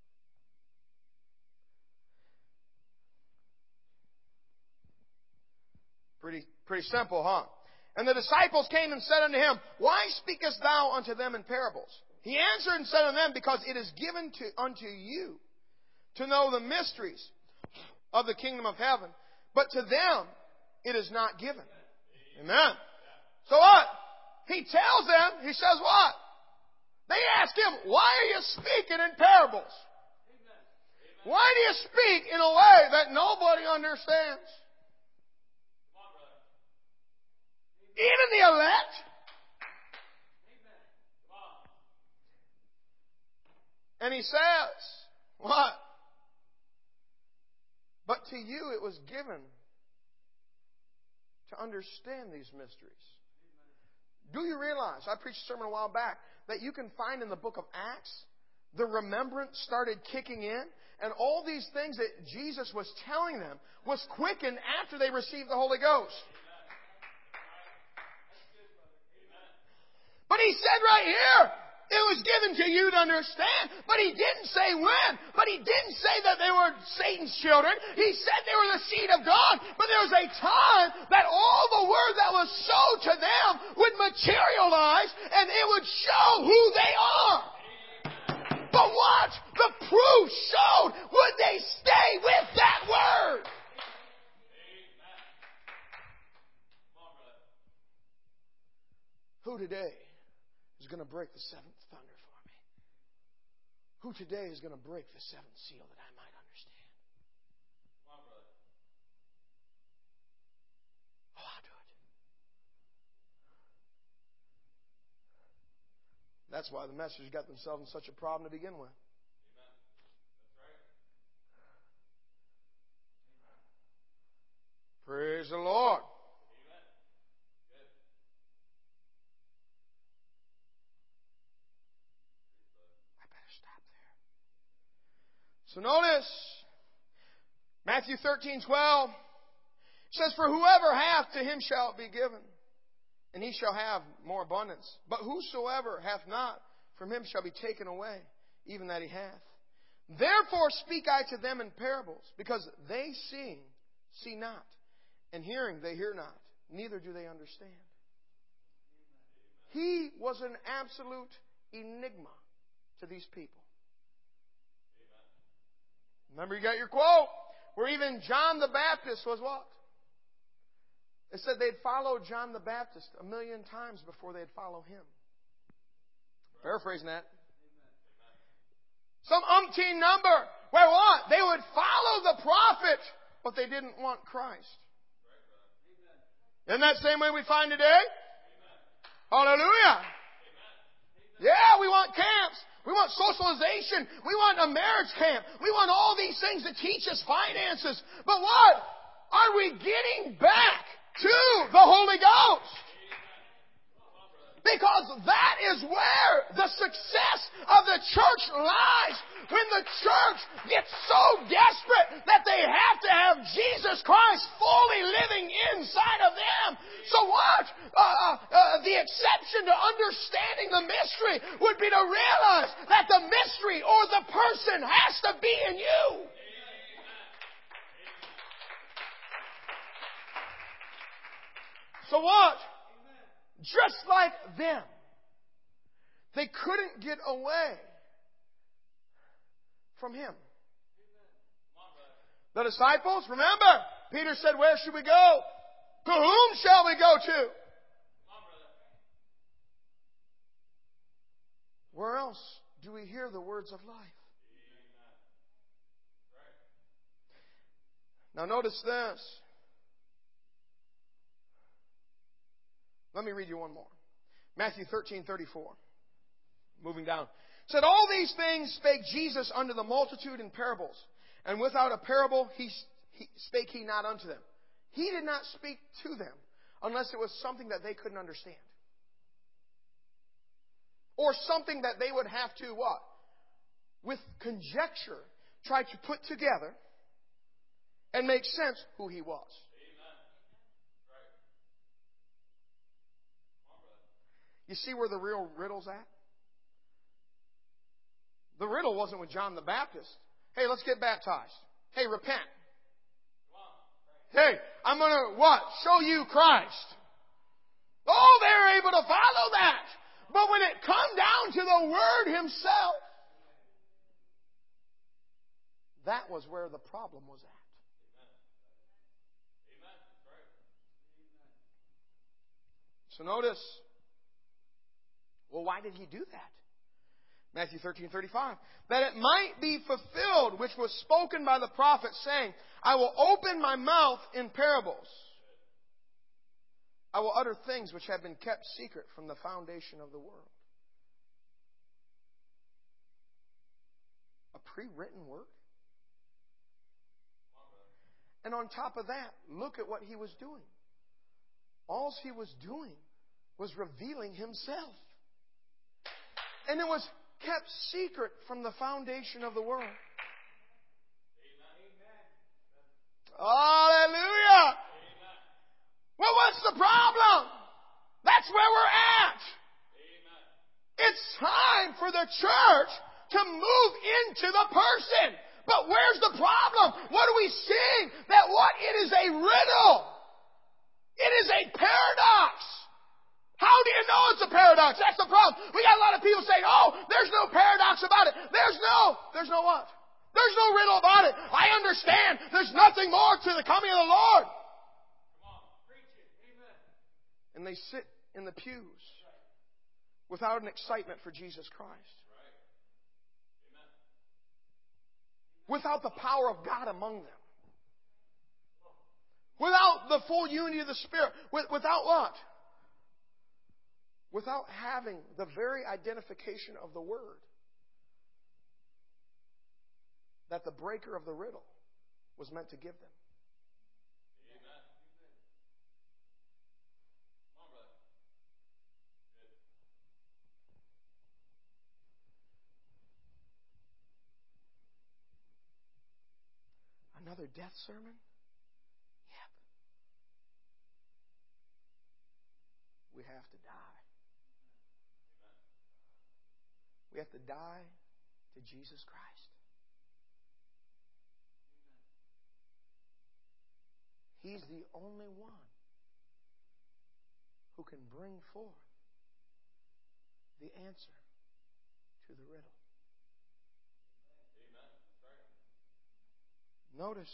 Pretty simple, huh? And the disciples came and said unto Him, why speakest thou unto them in parables? He answered and said unto them, because it is given unto you to know the mysteries of the kingdom of heaven, but to them it is not given. Amen. So what? He tells them, He says what? They ask Him, why are you speaking in parables? Why do you speak in a way that nobody understands? Even the elect? And He says, what? But to you it was given to understand these mysteries. Do you realize, I preached a sermon a while back, that you can find in the book of Acts, the remembrance started kicking in, and all these things that Jesus was telling them was quickened after they received the Holy Ghost. But He said right here, it was given to you to understand. But He didn't say when. But He didn't say that they were Satan's children. He said they were the seed of God. But there was a time that all the word that was sown to them would materialize and it would show who they are. But watch, the proof showed, would they stay with that word? Who today is going to break the seventh thunder for me? Who today is going to break the seventh seal that I might understand? Oh, I'll do it. That's why the message got themselves in such a problem to begin with. Praise the Lord. So notice, Matthew 13:12 says, for whoever hath, to him shall it be given, and he shall have more abundance. But whosoever hath not, from him shall be taken away, even that he hath. Therefore speak I to them in parables, because they seeing see not, and hearing they hear not, neither do they understand. He was an absolute enigma to these people. Remember, you got your quote, where even John the Baptist was what? It said they'd followed John the Baptist 1,000,000 times before they'd follow him. Paraphrasing that. Some umpteen number where what? They would follow the prophet, but they didn't want Christ. Isn't that the same way we find today? Hallelujah. Yeah, we want camps. We want socialization. We want a marriage camp. We want all these things that teach us finances. But what? Are we getting back to the Holy Ghost? Because that is where the success of the church lies. When the church gets so desperate that they have to have Jesus Christ fully living inside of them. So what? The exception to understanding the mystery would be to realize that the mystery or the person has to be in you. So what? Just like them, they couldn't get away from Him. The disciples, remember, Peter said, where should we go? To whom shall we go to? Where else do we hear the words of life? Now notice this. Let me read you one more. Matthew 13:34. Moving down. It said, all these things spake Jesus unto the multitude in parables, and without a parable spake he not unto them. He did not speak to them unless it was something that they couldn't understand. Or something that they would have to what? With conjecture, try to put together and make sense who he was. You see where the real riddle's at? The riddle wasn't with John the Baptist. Hey, let's get baptized. Hey, repent. Hey, I'm going to what? Show you Christ. Oh, they're able to follow that. But when it come down to the Word Himself, that was where the problem was at. So notice, well, why did He do that? Matthew 13:35. That it might be fulfilled, which was spoken by the prophet, saying, I will open my mouth in parables. I will utter things which have been kept secret from the foundation of the world. A pre-written word. And on top of that, look at what He was doing. All He was doing was revealing Himself. And it was kept secret from the foundation of the world. Hallelujah! Well, what's the problem? That's where we're at. It's time for the church to move into the person. But where's the problem? What are we seeing? That what? It is a riddle. It is a paradox. How do you know it's a paradox? That's the problem. We got a lot of people saying, oh, there's no paradox about it. There's no what? There's no riddle about it. I understand. There's nothing more to the coming of the Lord. And they sit in the pews without an excitement for Jesus Christ. Without the power of God among them. Without the full unity of the Spirit. Without what? Without having the very identification of the Word that the breaker of the riddle was meant to give them. Another death sermon? Yep. We have to die. We have to die to Jesus Christ. He's the only one who can bring forth the answer to the riddle. Notice,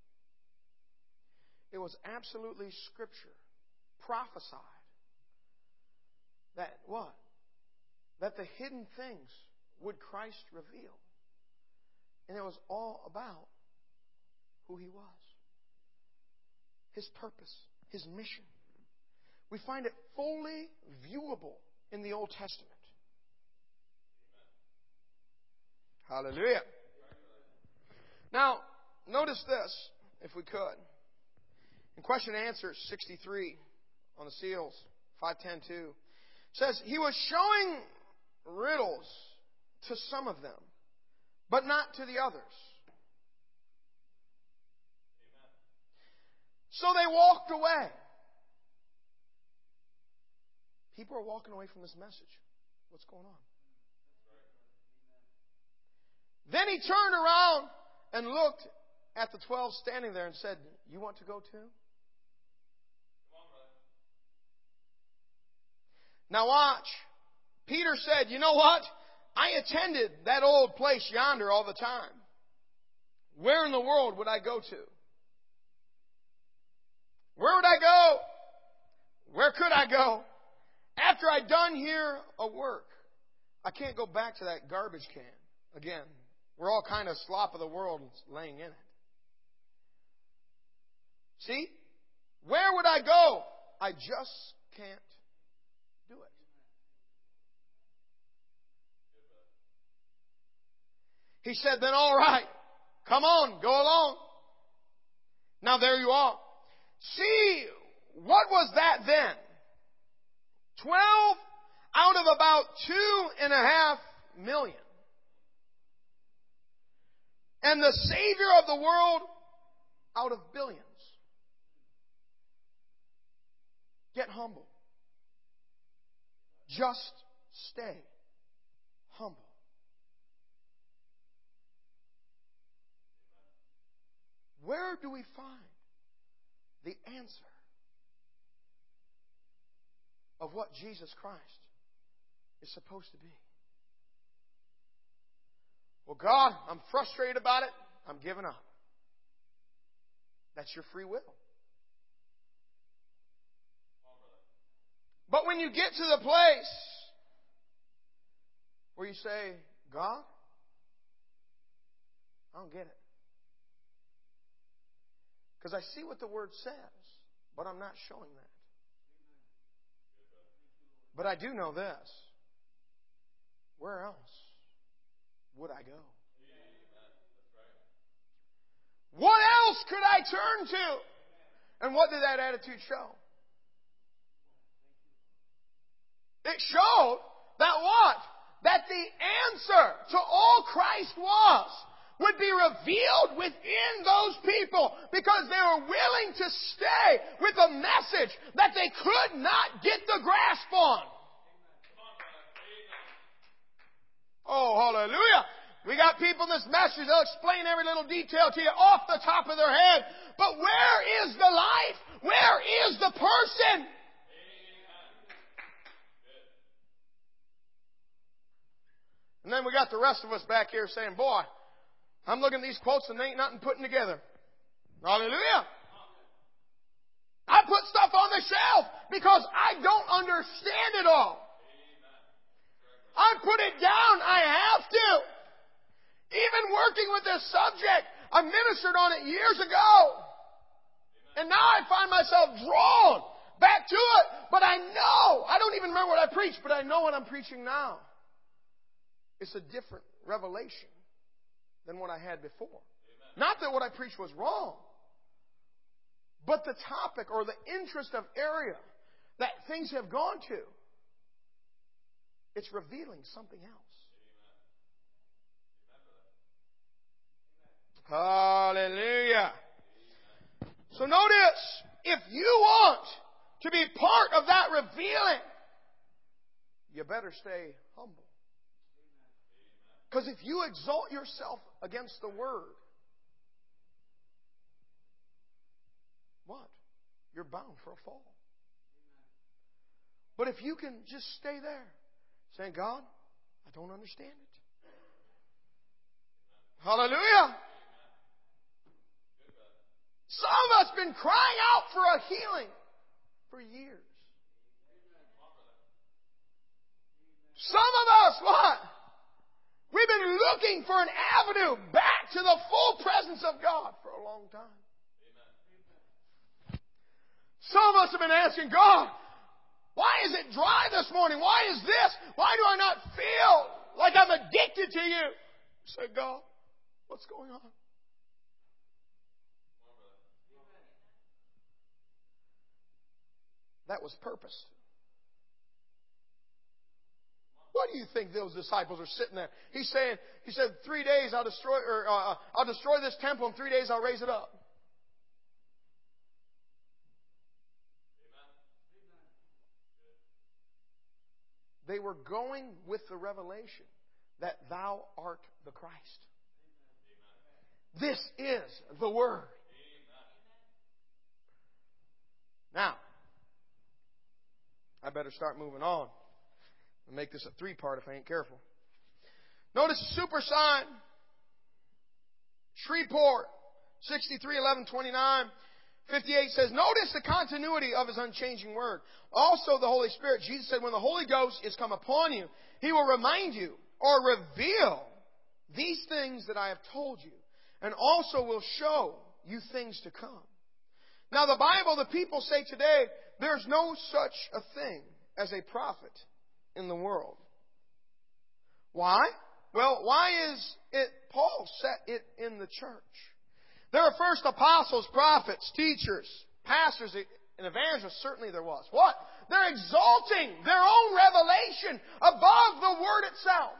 it was absolutely Scripture, prophesied, that what? That the hidden things would Christ reveal. And it was all about who He was. His purpose, His mission. We find it fully viewable in the Old Testament. Hallelujah. Now, notice this, if we could. In question and answer 63 on the seals, 5:10-2, says, He was showing riddles to some of them, but not to the others. So they walked away. People are walking away from this message. What's going on? Then He turned around and looked at the 12 standing there and said, you want to go too? Now watch. Peter said, you know what? I attended that old place yonder all the time. Where in the world would I go to? Where would I go? Where could I go? After I'd done here a work, I can't go back to that garbage can again. We're all kind of slop of the world laying in it. See? Where would I go? I just can't do it. He said, then all right, come on, go along. Now there you are. See, what was that then? 12 out of about 2.5 million. And the Savior of the world out of billions. Get humble. Just stay humble. Where do we find the answer of what Jesus Christ is supposed to be? Well, God, I'm frustrated about it. I'm giving up. That's your free will. But when you get to the place where you say, God, I don't get it. Because I see what the Word says, but I'm not showing that. But I do know this. Where else would I go? What else could I turn to? And what did that attitude show? It showed that what? That the answer to all Christ was would be revealed within those people because they were willing to stay with a message that they could not get the grasp on. Oh, hallelujah. We got people in this message, they'll explain every little detail to you off the top of their head. But where is the life? Where is the person? And then we got the rest of us back here saying, boy, I'm looking at these quotes and they ain't nothing putting together. Hallelujah. I put stuff on the shelf because I don't understand it all. I put it down. I have to. Even working with this subject, I ministered on it years ago. And now I find myself drawn back to it. But I know, I don't even remember what I preached, but I know what I'm preaching now. It's a different revelation than what I had before. Not that what I preached was wrong, but the topic or the interest of area that things have gone to, it's revealing something else. Hallelujah. So notice, if you want to be part of that revealing, you better stay humble. Because if you exalt yourself against the Word, what? You're bound for a fall. But if you can just stay there, saying, God, I don't understand it. Hallelujah. Some of us have been crying out for a healing for years. Some of us, what? We've been looking for an avenue back to the full presence of God for a long time. Some of us have been asking God, why is it dry this morning? Why is this? Why do I not feel like I'm addicted to you? Say, God, what's going on? That was purpose. What do you think those disciples are sitting there? He said, 3 days I'll destroy this temple, in 3 days I'll raise it up. They were going with the revelation that thou art the Christ. This is the Word. Now, I better start moving on. I'll make this a 3-part if I ain't careful. Notice the super sign. Shreveport, 63-11-29. 58 says, notice the continuity of His unchanging Word. Also the Holy Spirit. Jesus said, when the Holy Ghost is come upon you, He will remind you or reveal these things that I have told you, and also will show you things to come. Now the Bible, the people say today, there's no such a thing as a prophet in the world. Why? Well, why is it Paul set it in the church? There were first apostles, prophets, teachers, pastors, and evangelists. Certainly there was. What? They're exalting their own revelation above the Word itself.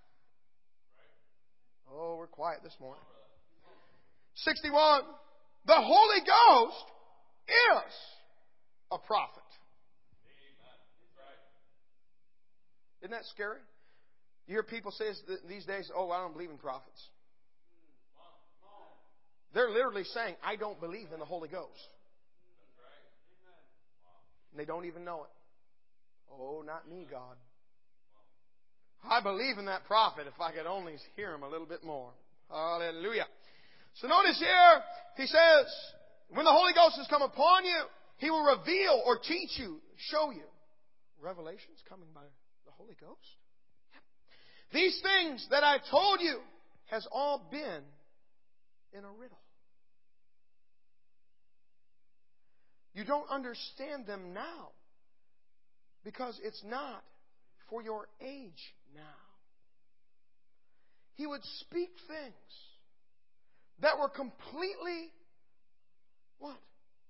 Oh, we're quiet this morning. 61. The Holy Ghost is a prophet. Isn't that scary? You hear people say these days, oh, I don't believe in prophets. They're literally saying, I don't believe in the Holy Ghost. And they don't even know it. Oh, not me, God. I believe in that prophet if I could only hear him a little bit more. Hallelujah. So notice here, he says, when the Holy Ghost has come upon you, He will reveal or teach you, show you. Revelation's coming by the Holy Ghost. These things that I told you has all been in a riddle. You don't understand them now because it's not for your age now. He would speak things that were completely what?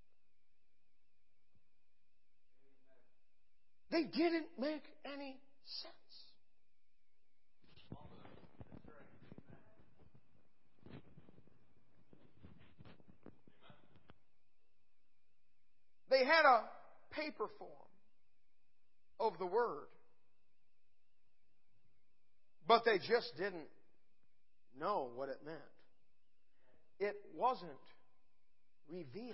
They didn't make any sense. They had a paper form of the Word, but they just didn't know what it meant. It wasn't revealed.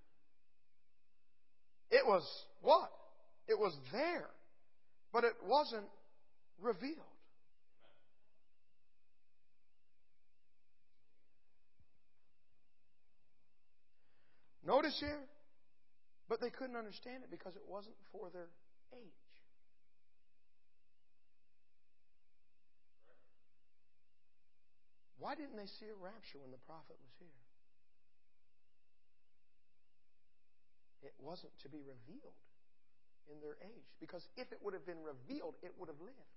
It was what? It was there, but it wasn't revealed. Notice here, but they couldn't understand it because it wasn't for their age. Why didn't they see a rapture when the prophet was here? It wasn't to be revealed in their age. Because if it would have been revealed, it would have lived.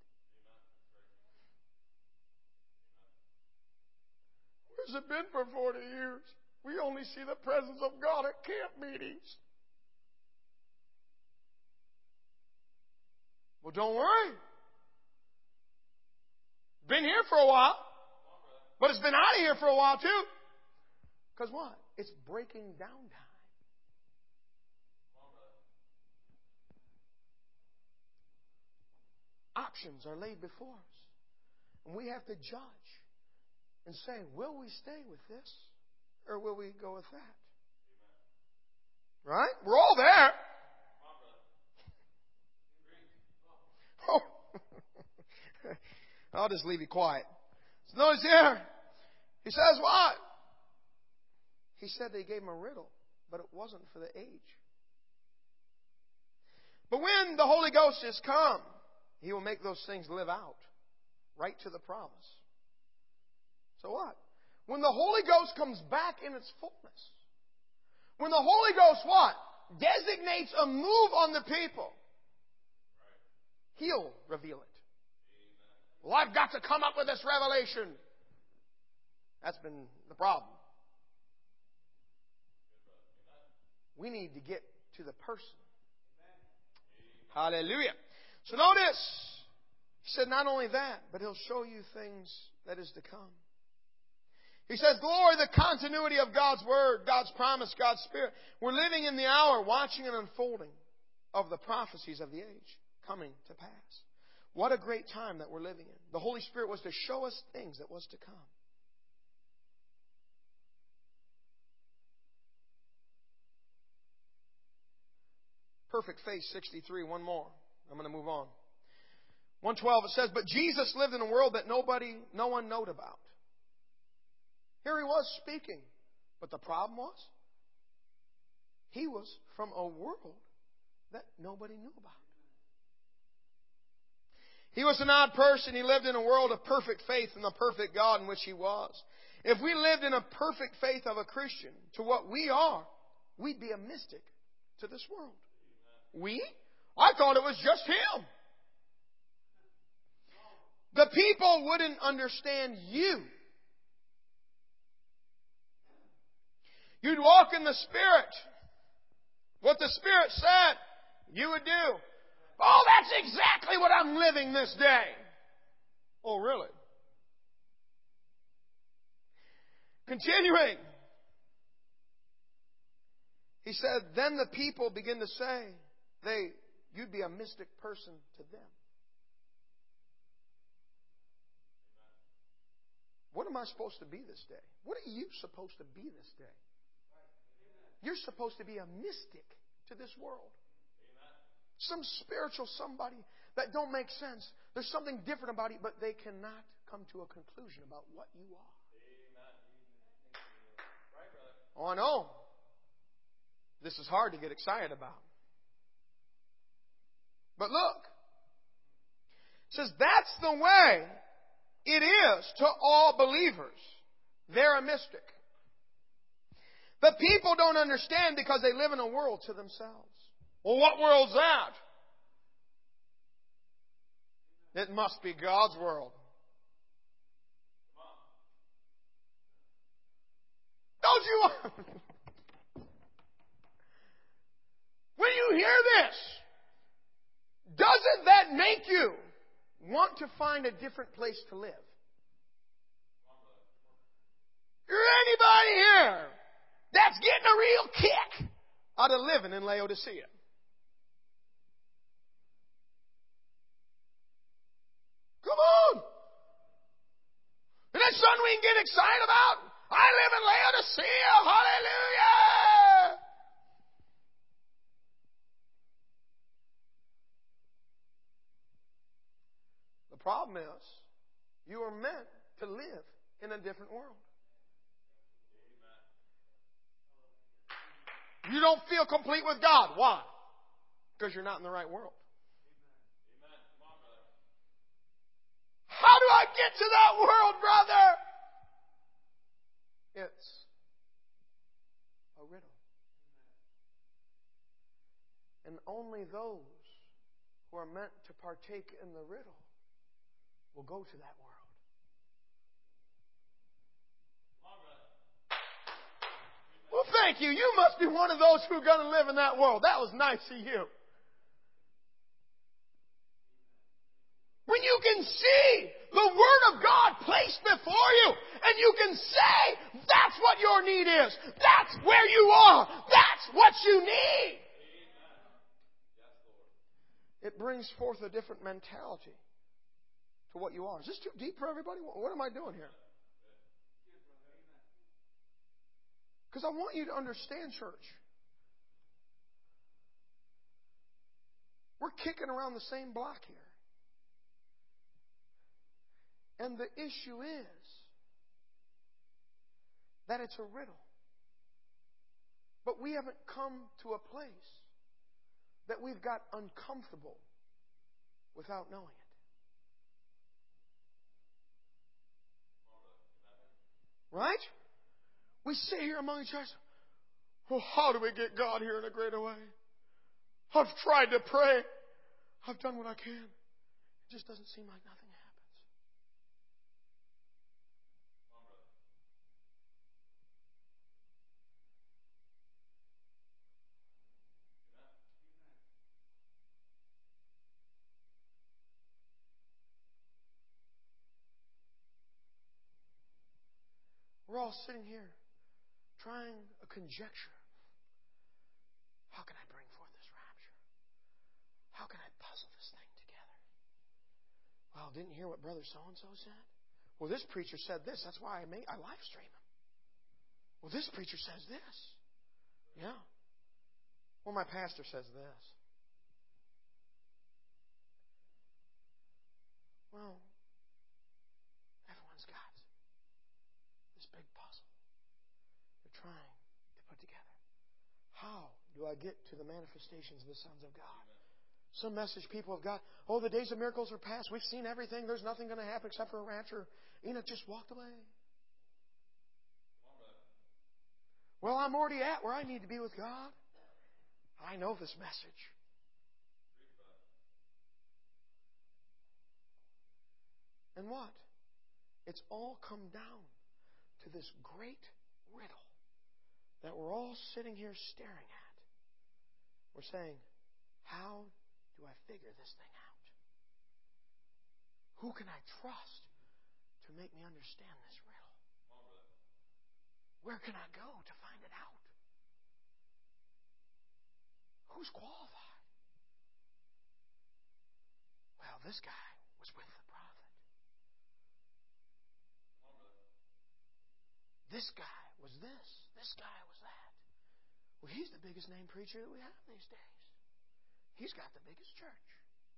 Where's it been for 40 years? We only see the presence of God at camp meetings. Well, don't worry. Been here for a while. But it's been out of here for a while too. Because what? It's breaking down time. Options are laid before us. And we have to judge and say, will we stay with this? Or will we go with that? Right? We're all there. Oh. I'll just leave you quiet. So notice here, he says what? He said they gave him a riddle, but it wasn't for the age. But when the Holy Ghost is come, He will make those things live out, right to the promise. So what? When the Holy Ghost comes back in its fullness, when the Holy Ghost what? Designates a move on the people, He'll reveal it. Well, I've got to come up with this revelation. That's been the problem. We need to get to the person. Hallelujah. So notice, he said not only that, but He'll show you things that is to come. He says, glory, the continuity of God's Word, God's promise, God's Spirit. We're living in the hour, watching an unfolding of the prophecies of the age coming to pass. What a great time that we're living in. The Holy Spirit was to show us things that was to come. Perfect Faith 63, one more. I'm going to move on. 112, it says, but Jesus lived in a world that no one knowed about. Here He was speaking. But the problem was, He was from a world that nobody knew about. He was an odd person. He lived in a world of perfect faith in the perfect God in which He was. If we lived in a perfect faith of a Christian to what we are, we'd be a mystic to this world. We? I thought it was just Him. The people wouldn't understand you. You'd walk in the Spirit. What the Spirit said, you would do. Oh, that's exactly what I'm living this day. Oh, really? Continuing. He said, then the people begin to say, you'd be a mystic person to them. What am I supposed to be this day? What are you supposed to be this day? You're supposed to be a mystic to this world. Some spiritual somebody that don't make sense. There's something different about it, but they cannot come to a conclusion about what you are. Oh, I know. This is hard to get excited about. But look. It says that's the way it is to all believers. They're a mystic. The people don't understand because they live in a world to themselves. Well, what world's that? It must be God's world. Don't you? When you hear this, doesn't that make you want to find a different place to live? Is anybody here that's getting a real kick out of living in Laodicea? Come on. And that's something we can get excited about. I live in Laodicea. Hallelujah. The problem is, you are meant to live in a different world. You don't feel complete with God. Why? Because you're not in the right world. How do I get to that world, brother? It's a riddle. And only those who are meant to partake in the riddle will go to that world. Well, thank you. You must be one of those who are going to live in that world. That was nice of you. When you can see the Word of God placed before you, and you can say, that's what your need is. That's where you are. That's what you need. It brings forth a different mentality to what you are. Is this too deep for everybody? What am I doing here? Because I want you to understand, church. We're kicking around the same block here. And the issue is that it's a riddle. But we haven't come to a place that we've got uncomfortable without knowing it. Right? We sit here among each other. Well, how do we get God here in a greater way? I've tried to pray. I've done what I can. It just doesn't seem like nothing happens. We're all sitting here trying a conjecture. How can I bring forth this rapture? How can I puzzle this thing together? Well, didn't you hear what Brother So-and-so said? Well, this preacher said this. That's why I live stream him. Well, this preacher says this. Yeah. Well, my pastor says this. Well, everyone's got this big puzzle they're trying to put together. How
do I get to the manifestations of the sons of God? Some message people have got, oh, the days of miracles are past. We've seen everything. There's nothing going to happen except for a rancher. Enoch just walked away. Well, I'm already at where I need to be with God. I know this message. And what? It's all come down to this great riddle that we're all sitting here staring at. We're saying, how do I figure this thing out? Who can I trust to make me understand this riddle? Where can I go to find it out? Who's qualified? Well, this guy was with the prophet. This guy was this. This guy was that. Well, he's the biggest name preacher that we have these days. He's got the biggest church.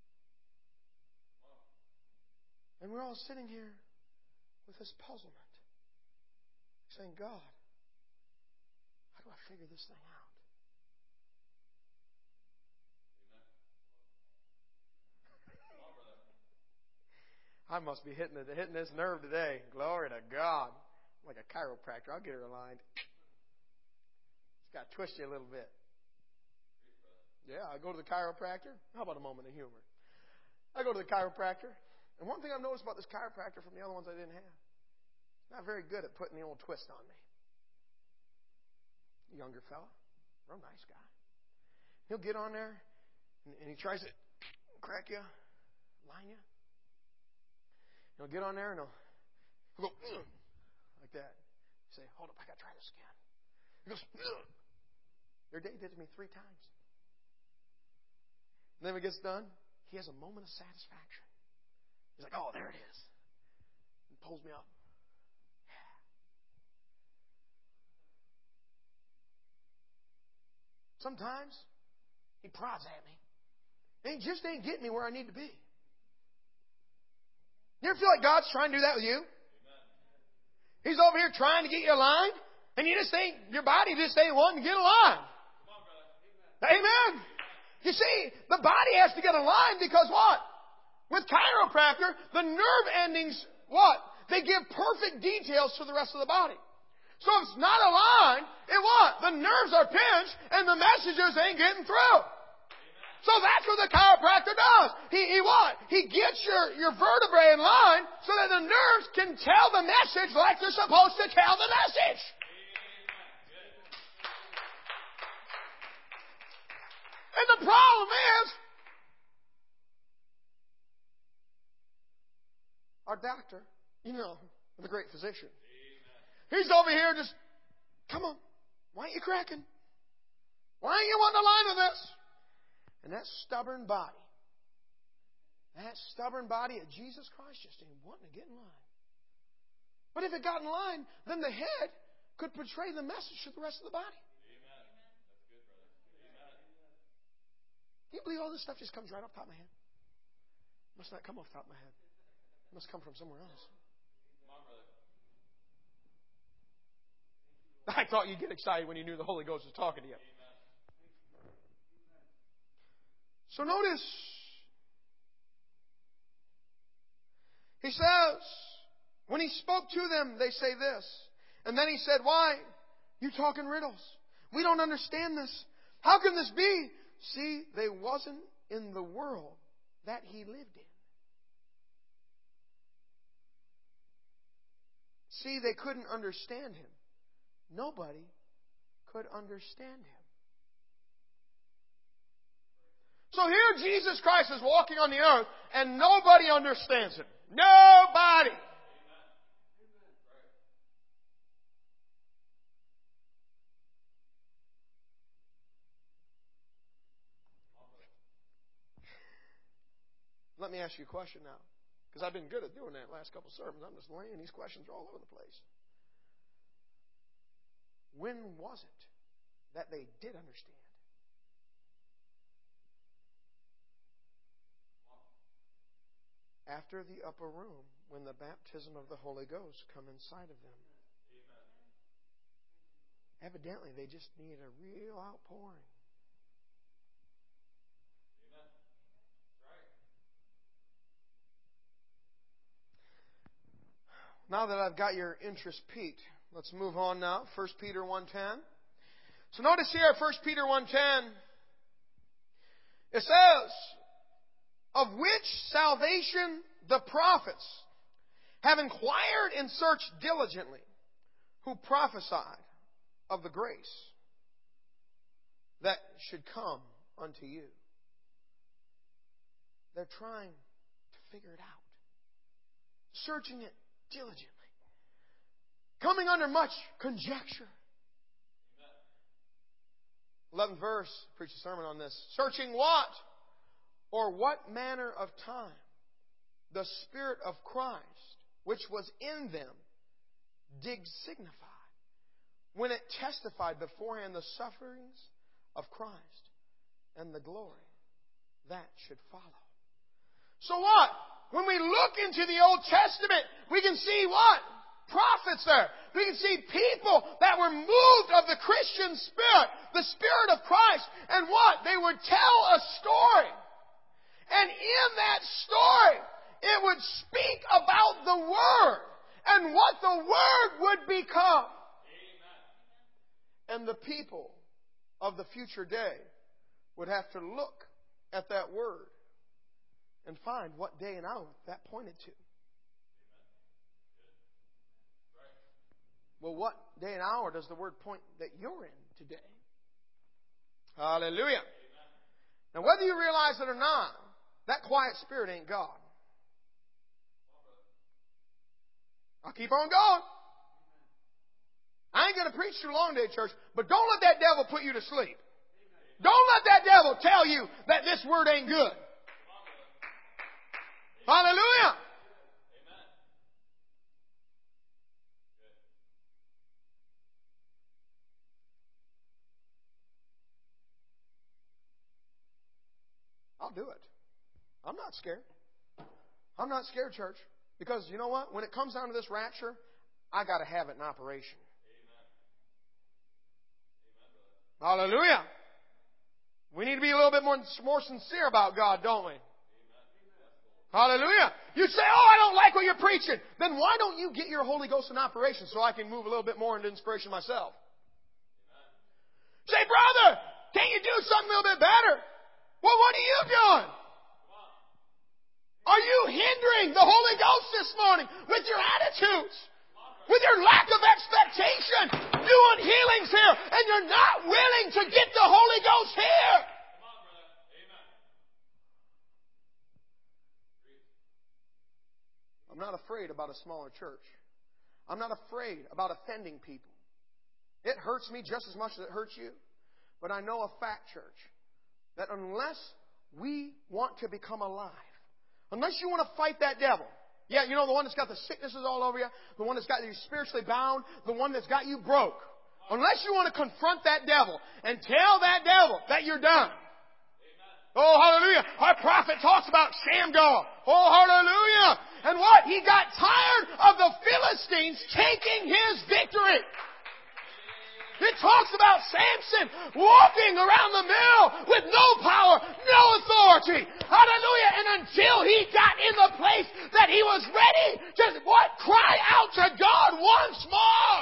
And we're all sitting here with this puzzlement, saying, God, how do I figure this thing out? I must be hitting this nerve today. Glory to God. Like a chiropractor. I'll get her aligned. It's got to twist you a little bit. Yeah, I go to the chiropractor. How about a moment of humor? I go to the chiropractor. And one thing I've noticed about this chiropractor from the other ones I didn't have, he's not very good at putting the old twist on me. Younger fella. Real nice guy. He'll get on there and he tries to crack you, line you. He'll get on there and he'll go, like that. You say, hold up, I got to try this again. He goes, ugh. Your day did it to me 3 times. And then when he gets done, he has a moment of satisfaction. He's like, oh, there it is. And pulls me up. Yeah. Sometimes he prods at me. And he just ain't getting me where I need to be. You ever feel like God's trying to do that with you? He's over here trying to get you aligned, and your body just ain't wanting to get aligned. Amen. You see, the body has to get aligned because what? With chiropractor, the nerve endings, what? They give perfect details to the rest of the body. So if it's not aligned, the nerves are pinched, and the messages ain't getting through. So that's what the chiropractor does. He gets your vertebrae in line so that the nerves can tell the message like they're supposed to tell the message. And the problem is, our doctor, the great physician, he's over here just, come on, why ain't you cracking? Why ain't you wanting to line with this? And that stubborn body of Jesus Christ just ain't wanting to get in line. But if it got in line, then the head could portray the message to the rest of the body.
Amen. That's good, brother. Amen.
Can you believe all this stuff just comes right off the top of my head? It must not come off the top of my head. It must come from somewhere else.
Come on, brother.
I thought you'd get excited when you knew the Holy Ghost was talking to you.
Amen.
So notice, he says, when he spoke to them, they say this. And then he said, why? You talk in riddles. We don't understand this. How can this be? See, they wasn't in the world that he lived in. See, they couldn't understand him. Nobody could understand him. So here Jesus Christ is walking on the earth and nobody understands him. Nobody. Let me ask you a question now. Because I've been good at doing that last couple of sermons. I'm just laying these questions all over the place. When was it that they did understand? After the upper room, when the baptism of the Holy Ghost come inside of them.
Amen.
Evidently, they just needed a real outpouring Now that I've got your interest piqued, let's move on now. 1 Peter 1:10. So notice here, 1 Peter 1:10, it says, of which salvation the prophets have inquired and searched diligently, who prophesied of the grace that should come unto you. They're trying to figure it out, searching it diligently, coming under much conjecture. 11th verse, preach a sermon on this. Searching what? Or what manner of time the Spirit of Christ, which was in them, did signify, when it testified beforehand the sufferings of Christ and the glory that should follow. So what? When we look into the Old Testament, we can see what? Prophets there. We can see people that were moved of the Christian spirit, the Spirit of Christ, and what? They would tell a story. And in that story, it would speak about the Word and what the Word would become. Amen. And the people of the future day would have to look at that Word and find what day and hour that pointed to. Well, what day and hour does the Word point that you're in today? Hallelujah. Now, whether you realize it or not, that quiet spirit ain't God. I'll keep on going. I ain't going to preach too long today, church, but don't let that devil put you to sleep. Don't let that devil tell you that this word ain't good. Hallelujah. I'll do it. I'm not scared. I'm not scared, church. Because you know what? When it comes down to this rapture, I got to have it in operation. Amen. Hallelujah. We need to be a little bit more sincere about God, don't we? Amen. Hallelujah. You say, oh, I don't like what you're preaching. Then why don't you get your Holy Ghost in operation so I can move a little bit more into inspiration myself? Amen. Say, brother, can't you do something a little bit better? Well, what are you doing? Are you hindering the Holy Ghost this morning with your attitudes? With your lack of expectation? Doing healings here and you're not willing to get the Holy Ghost here? Come on, brother. Amen. I'm not afraid about a smaller church. I'm not afraid about offending people. It hurts me just as much as it hurts you. But I know a fact, church, that unless we want to become alive, unless you want to fight that devil. Yeah, you know, the one that's got the sicknesses all over you, the one that's got you spiritually bound, the one that's got you broke. Unless you want to confront that devil and tell that devil that you're done. Amen. Oh, hallelujah. Our prophet talks about Shamgar. Oh, hallelujah. And what? He got tired of the Philistines taking his victory. It talks about Samson walking around the mill with no power, no authority. Hallelujah. And until he got in the place that he was ready to what? Cry out to God once more.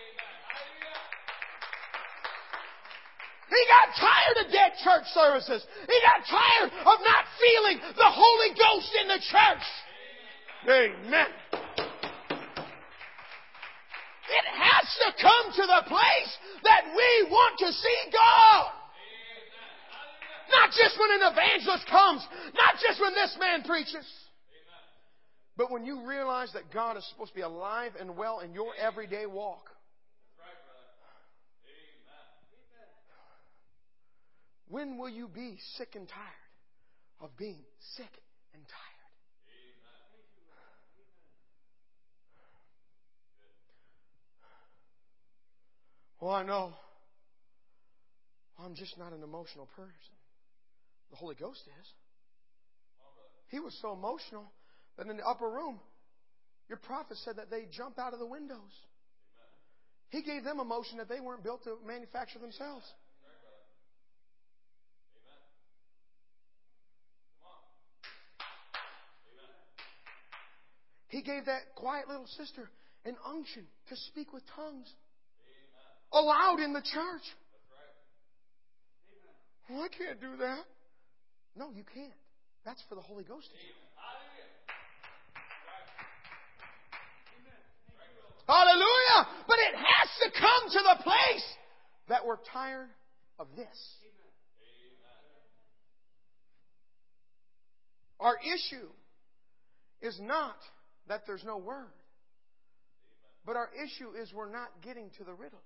He got tired of dead church services. He got tired of not feeling the Holy Ghost in the church. Amen. It has to come to the place that we want to see God. Not just when an evangelist comes. Not just when this man preaches. But when you realize that God is supposed to be alive and well in your everyday walk. When will you be sick and tired of being sick and tired? Well, I know I'm just not an emotional person. The Holy Ghost is. He was so emotional that in the upper room, your prophet said that they jumped out of the windows. He gave them emotion that they weren't built to manufacture themselves. He gave that quiet little sister an unction to speak with tongues allowed in the church. Well, I can't do that. No, you can't. That's for the Holy Ghost to do. Hallelujah! But it has to come to the place that we're tired of this. Our issue is not that there's no word. But our issue is we're not getting to the riddle.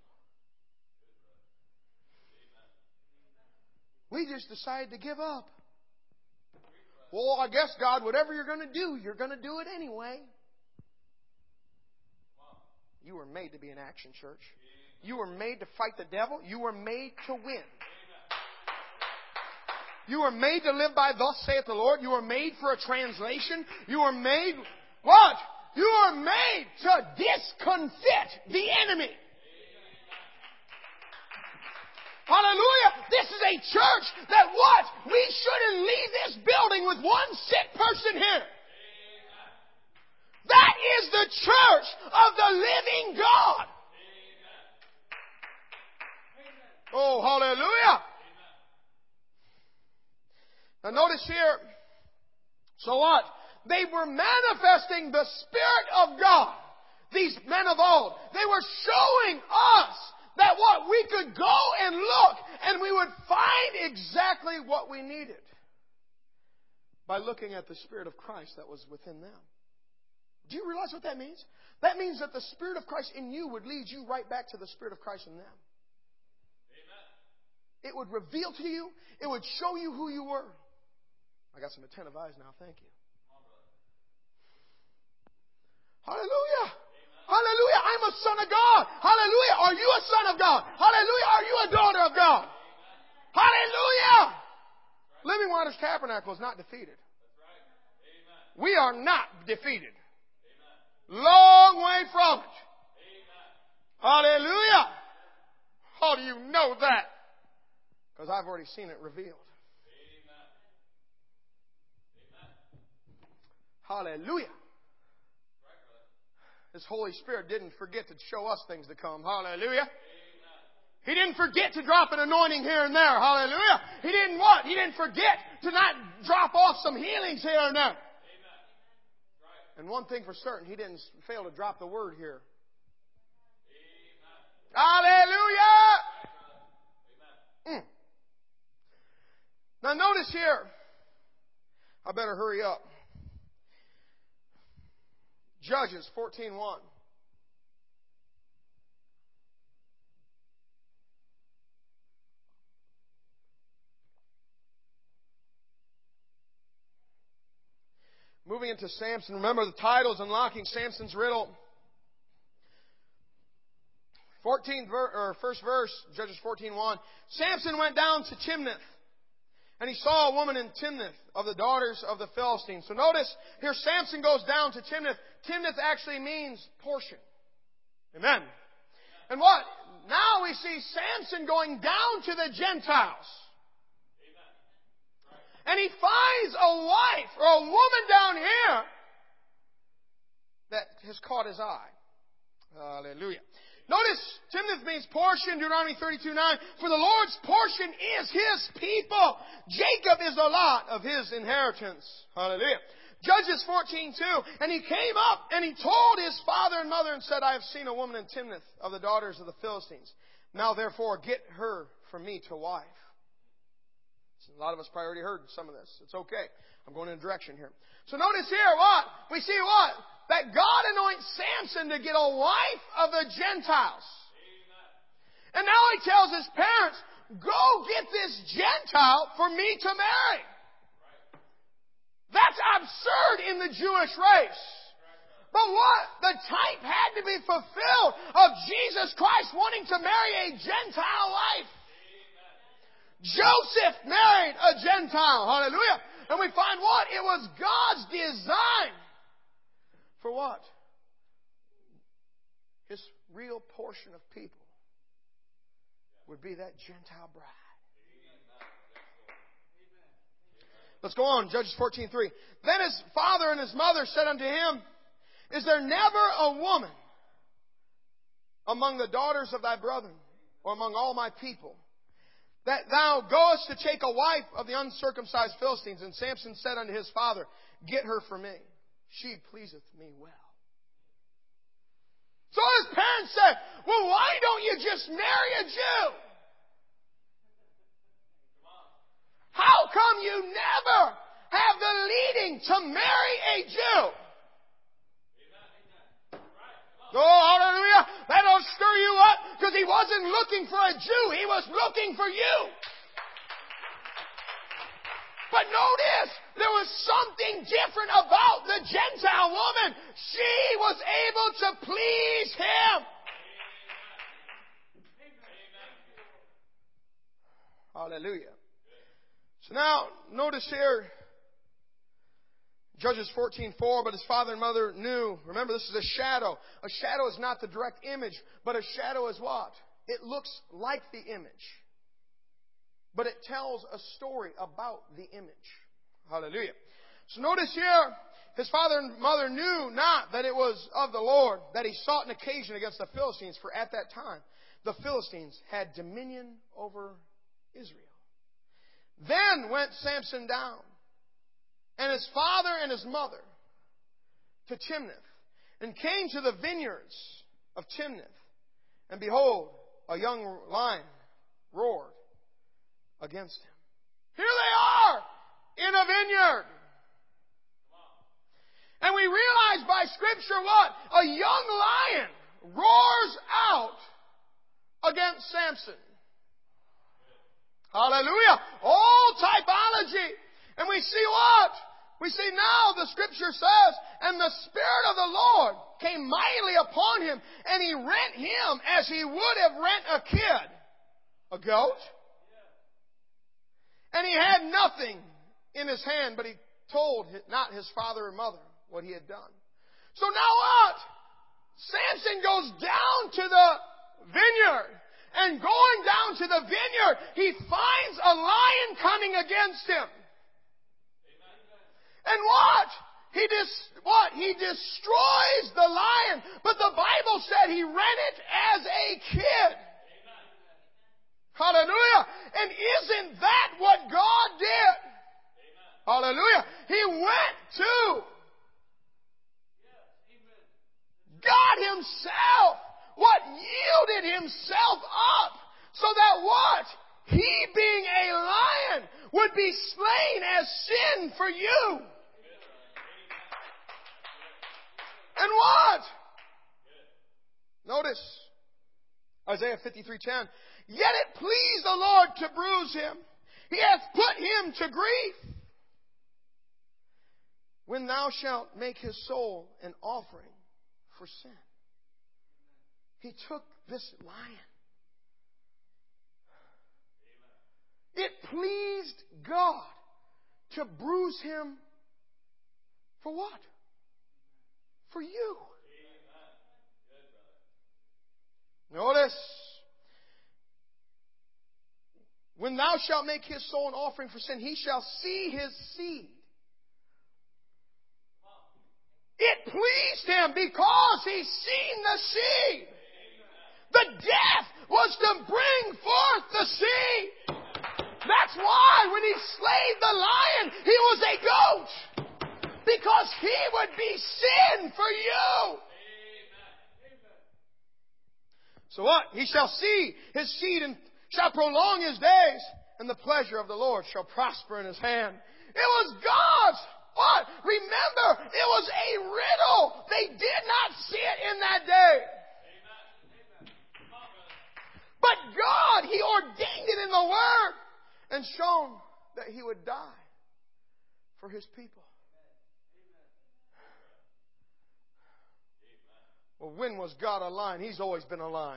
We just decided to give up. Well, I guess, God, whatever you're going to do, you're going to do it anyway. You were made to be in action, church. You were made to fight the devil. You were made to win. You were made to live by thus saith the Lord. You were made for a translation. You were made, what? You are made to discomfit the enemy. Hallelujah. This is a church that what? We shouldn't leave this building with one sick person here. That is the church of the living God. Oh, hallelujah. Now notice here, so what? They were manifesting the Spirit of God. These men of old. They were showing us that what? We could go and look and we would find exactly what we needed by looking at the Spirit of Christ that was within them. Do you realize what that means? That means that the Spirit of Christ in you would lead you right back to the Spirit of Christ in them. Amen. It would reveal to you. It would show you who you were. I got some attentive eyes now. Thank you. Hallelujah. Amen. Hallelujah. I'm a son of God. Hallelujah. Are you a son of God? Hallelujah. Are you a daughter of God? Amen. Hallelujah. Right. Living Waters Tabernacle is not defeated. That's right. We are not defeated. Amen. Long way from it. Amen. Hallelujah. How do you know that? Because I've already seen it revealed. Hallelujah. This Holy Spirit didn't forget to show us things to come. Hallelujah. He didn't forget to drop an anointing here and there. Hallelujah. He didn't what? He didn't forget to not drop off some healings here and there. And one thing for certain, He didn't fail to drop the word here. Hallelujah. Now notice here. I better hurry up. Judges 14:1. Moving into Samson. Remember the title is Unlocking Samson's Riddle. 1st verse, Judges 14:1. Samson went down to Timnath. And he saw a woman in Timnath of the daughters of the Philistines. So notice, here Samson goes down to Timnath. Timnath actually means portion. Amen. And what? Now we see Samson going down to the Gentiles. And he finds a wife or a woman down here that has caught his eye. Hallelujah. Notice, Timnath means portion, Deuteronomy 32:9. For the Lord's portion is His people. Jacob is the lot of His inheritance. Hallelujah. Judges 14:2. And he came up and he told his father and mother and said, I have seen a woman in Timnath of the daughters of the Philistines. Now therefore get her for me to wife. A lot of us probably already heard some of this. It's okay. I'm going in a direction here. So notice here what? We see what? That God anoints Samson to get a wife of the Gentiles. Amen. And now he tells his parents, go get this Gentile for me to marry. Right. That's absurd in the Jewish race. Right. But what? The type had to be fulfilled of Jesus Christ wanting to marry a Gentile wife. Amen. Joseph married a Gentile. Hallelujah. And we find what? It was God's design. For what? His real portion of people would be that Gentile bride. Let's go on. Judges 14:3. Then his father and his mother said unto him, is there never a woman among the daughters of thy brethren, or among all my people, that thou goest to take a wife of the uncircumcised Philistines. And Samson said unto his father, Get her for me. She pleaseth me well. So his parents said, well, why don't you just marry a Jew? How come you never have the leading to marry a Jew? Oh, hallelujah. That'll stir you up, because he wasn't looking for a Jew. He was looking for you. But notice, there was something different about the Gentile woman. She was able to please him. Hallelujah. So now, notice here, Judges 14:4, but his father and mother knew. Remember, this is a shadow. A shadow is not the direct image, but a shadow is what? It looks like the image, but it tells a story about the image. Hallelujah. So notice here, his father and mother knew not that it was of the Lord that he sought an occasion against the Philistines, for at that time the Philistines had dominion over Israel. Then went Samson down, and his father and his mother, to Timnath, and came to the vineyards of Timnath. And behold, a young lion roared against him. Here they are in a vineyard. And we realize by Scripture what? A young lion roars out against Samson. Hallelujah. All typology. And we see what? We see now the Scripture says, and the Spirit of the Lord came mightily upon him, and he rent him as he would have rent a kid. A goat. And he had nothing in his hand, but he told not his father or mother what he had done. So now what? Samson goes down to the vineyard. And going down to the vineyard, he finds a lion coming against him. And what? He destroys the lion. But the Bible said he rent it as a kid. Hallelujah. And isn't that what God did? Hallelujah. He went to God Himself. What? Yielded Himself up. So that what? He being a lion would be slain as sin for you. And what? Notice Isaiah 53:10. Yet it pleased the Lord to bruise him. He hath put him to grief. When thou shalt make his soul an offering for sin. He took this lion. It pleased God to bruise him for what? For you. Notice. When thou shalt make his soul an offering for sin, he shall see his seed. It pleased him because he's seen the seed. The death was to bring forth the seed. That's why when he slayed the lion, he was a goat. Because he would be sin for you. So what? He shall see his seed and shall prolong his days, and the pleasure of the Lord shall prosper in his hand. It was God's. What? Remember, it was a riddle. They did not see it in that day. But God, He ordained it in the Word and shown that He would die for His people. Well, when was God a lion? He's always been a lion.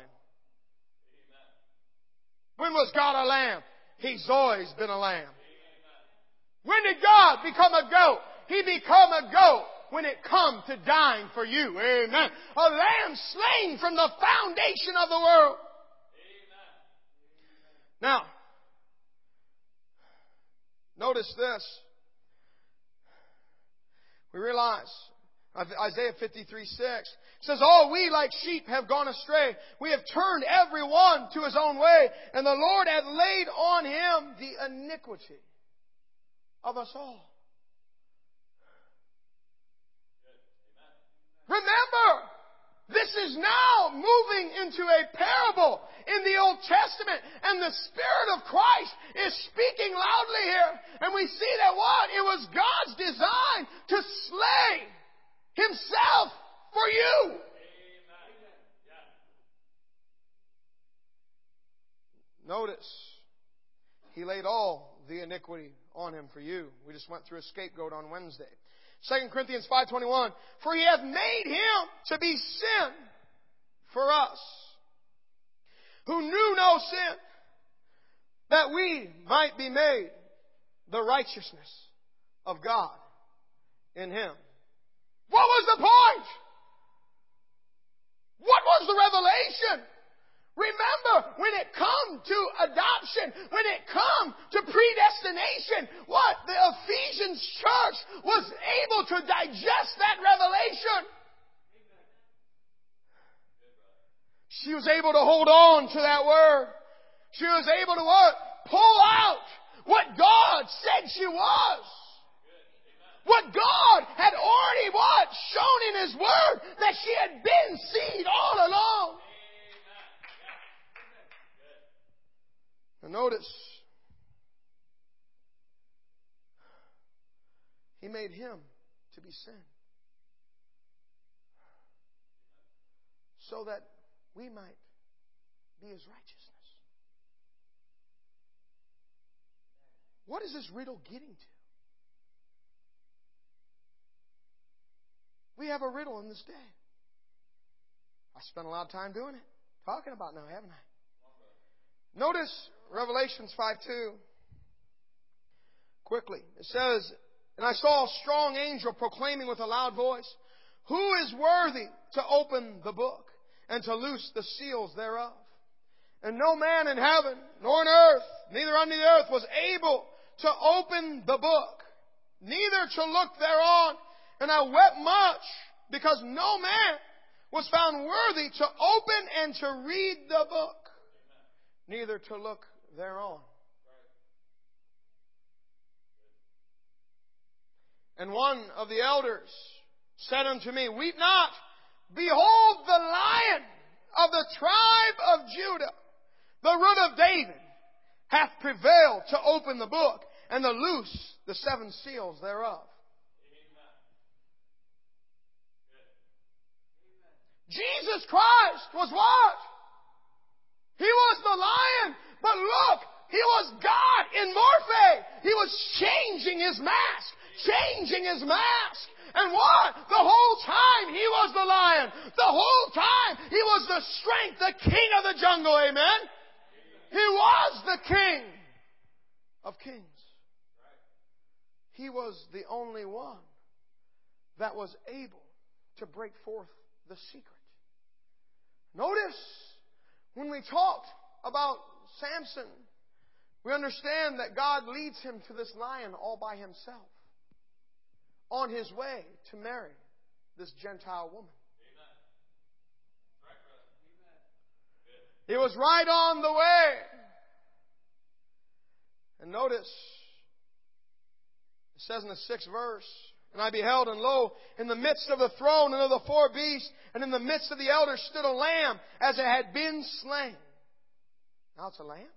When was God a lamb? He's always been a lamb. When did God become a goat? He became a goat when it come to dying for you. Amen. A lamb slain from the foundation of the world. Now, notice this. We realize, Isaiah 53:6 says, "All we like sheep have gone astray. We have turned every one to his own way. And the Lord hath laid on him the iniquity of us all." Remember, this is now moving into a parable in the Old Testament. And the Spirit of Christ is speaking loudly here. And we see that what? It was God's design to slay Himself for you. Notice, He laid all the iniquity on Him for you. We just went through a scapegoat on Wednesday. 2 Corinthians 5:21, "For He hath made Him to be sin for us, who knew no sin, that we might be made the righteousness of God in Him." What was the point? What was the revelation? Remember, when it come to adoption, when it come to predestination, what? The Ephesians church was able to digest that revelation. She was able to hold on to that word. She was able to what? Pull out what God said she was. What God had already what? Shown in His Word that she had been seed all along. And notice, He made Him to be sin, so that we might be His righteousness. What is this riddle getting to? We have a riddle in this day. I spent a lot of time doing it, talking about it now, haven't I? Notice Revelations 5:2. Quickly. It says, "And I saw a strong angel proclaiming with a loud voice, Who is worthy to open the book and to loose the seals thereof? And no man in heaven, nor in earth, neither under the earth, was able to open the book, neither to look thereon. And I wept much, because no man was found worthy to open and to read the book, neither to look thereon. And one of the elders said unto me, Weep not, behold the Lion of the tribe of Judah, the Root of David, hath prevailed to open the book and to loose the 7 seals thereof." Jesus Christ was what? He was the Lion. But look, He was God in Morphe. He was changing His mask. Changing His mask. And what? The whole time He was the Lion. The whole time He was the strength, the King of the jungle. Amen? He was the King of kings. He was the only one that was able to break forth the secret. Notice, when we talked about Samson, we understand that God leads him to this lion all by himself, on his way to marry this Gentile woman. He was right on the way. And notice, it says in the 6th verse, "And I beheld, and lo, in the midst of the throne and of the 4 beasts, and in the midst of the elders stood a lamb, as it had been slain." Now it's a lamb?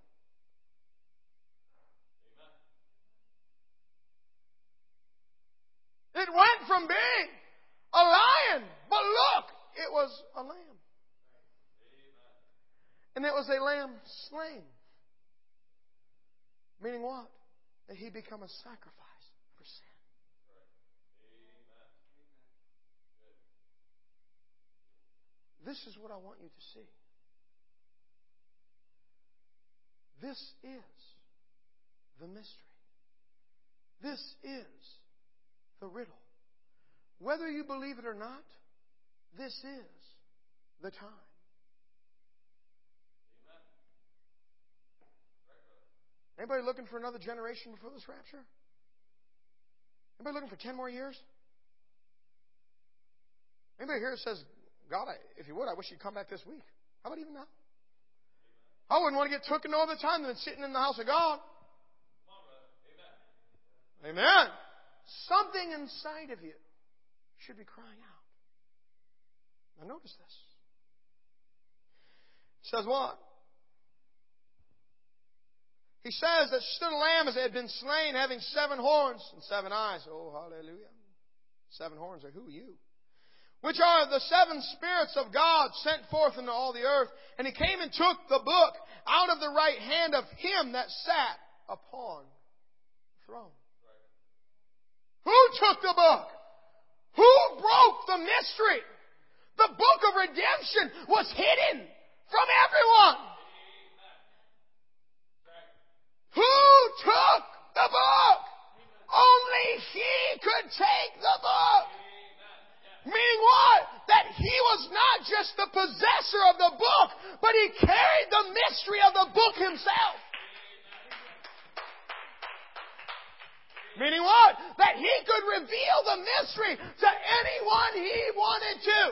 It went from being a lion, but look, it was a lamb. And it was a lamb slain. Meaning what? That He become a sacrifice for sin. This is what I want you to see. This is the mystery. This is the riddle. Whether you believe it or not, this is the time. Anybody looking for another generation before this rapture? Anybody looking for 10 more years? Anybody here says, God, if you would, I wish you'd come back this week. How about even now? I wouldn't want to get taken all the time than sitting in the house of God. Amen. Something inside of you should be crying out. Now notice this. It says what? He says that stood a lamb as it had been slain, having 7 horns and 7 eyes. Oh, hallelujah. 7 horns are who? You. Which are the 7 spirits of God sent forth into all the earth. And he came and took the book out of the right hand of him that sat upon the throne. Who took the book? Who broke the mystery? The book of redemption was hidden from everyone. Who took the book? Only He could take the book. Meaning what? That He was not just the possessor of the book, but He carried the mystery of the book Himself. Meaning what? That He could reveal the mystery to anyone He wanted to.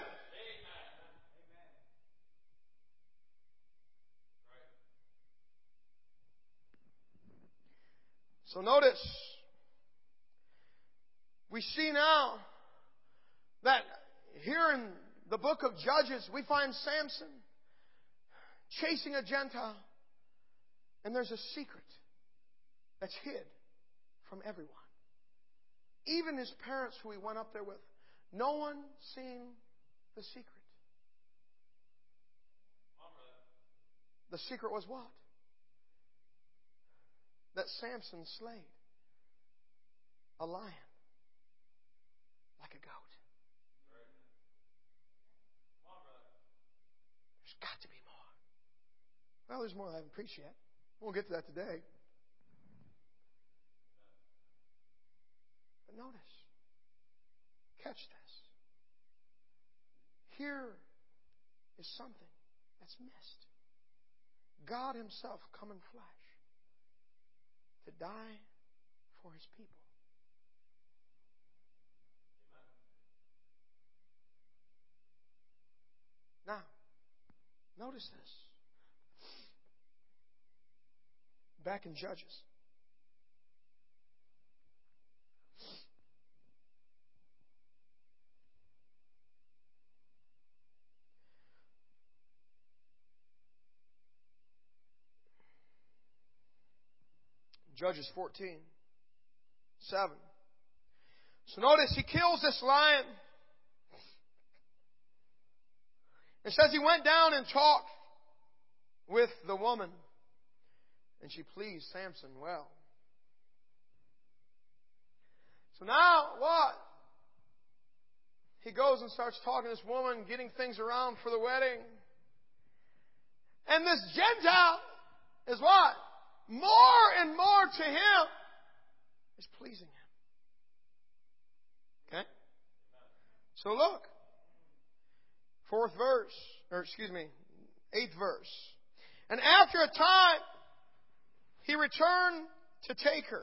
So notice, we see now that here in the book of Judges, we find Samson chasing a Gentile. And there's a secret that's hid from everyone. Even his parents who he went up there with. No one seen the secret. The secret was what? That Samson slayed a lion like a goat. There's got to be more. Well, there's more I haven't preached yet. We'll get to that today. But notice, catch this. Here is something that's missed. God Himself come in flesh to die for His people. Now, notice this. Back in Judges. Judges 14:7. So notice he kills this lion. It says he went down and talked with the woman. And she pleased Samson well. So now what? He goes and starts talking to this woman, getting things around for the wedding. And this Gentile is what? More and more to him is pleasing him. Okay? So look. 8th verse. And after a time, he returned to take her.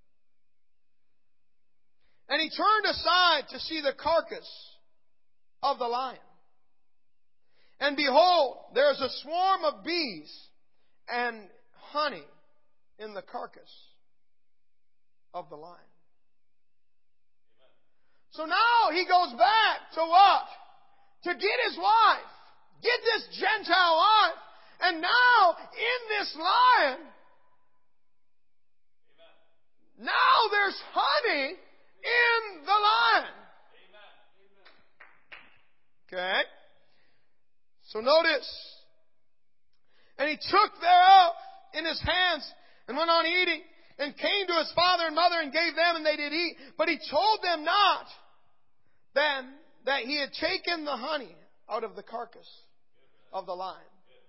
And he turned aside to see the carcass of the lion. And behold, there's a swarm of bees and honey in the carcass of the lion. So now he goes back to what? To get his wife. Get this Gentile wife. And now, in this lion, now there's honey in the lion. Okay? So notice. And he took thereof in his hands and went on eating, and came to his father and mother and gave them, and they did eat. But he told them not then that he had taken the honey out of the carcass of the lion.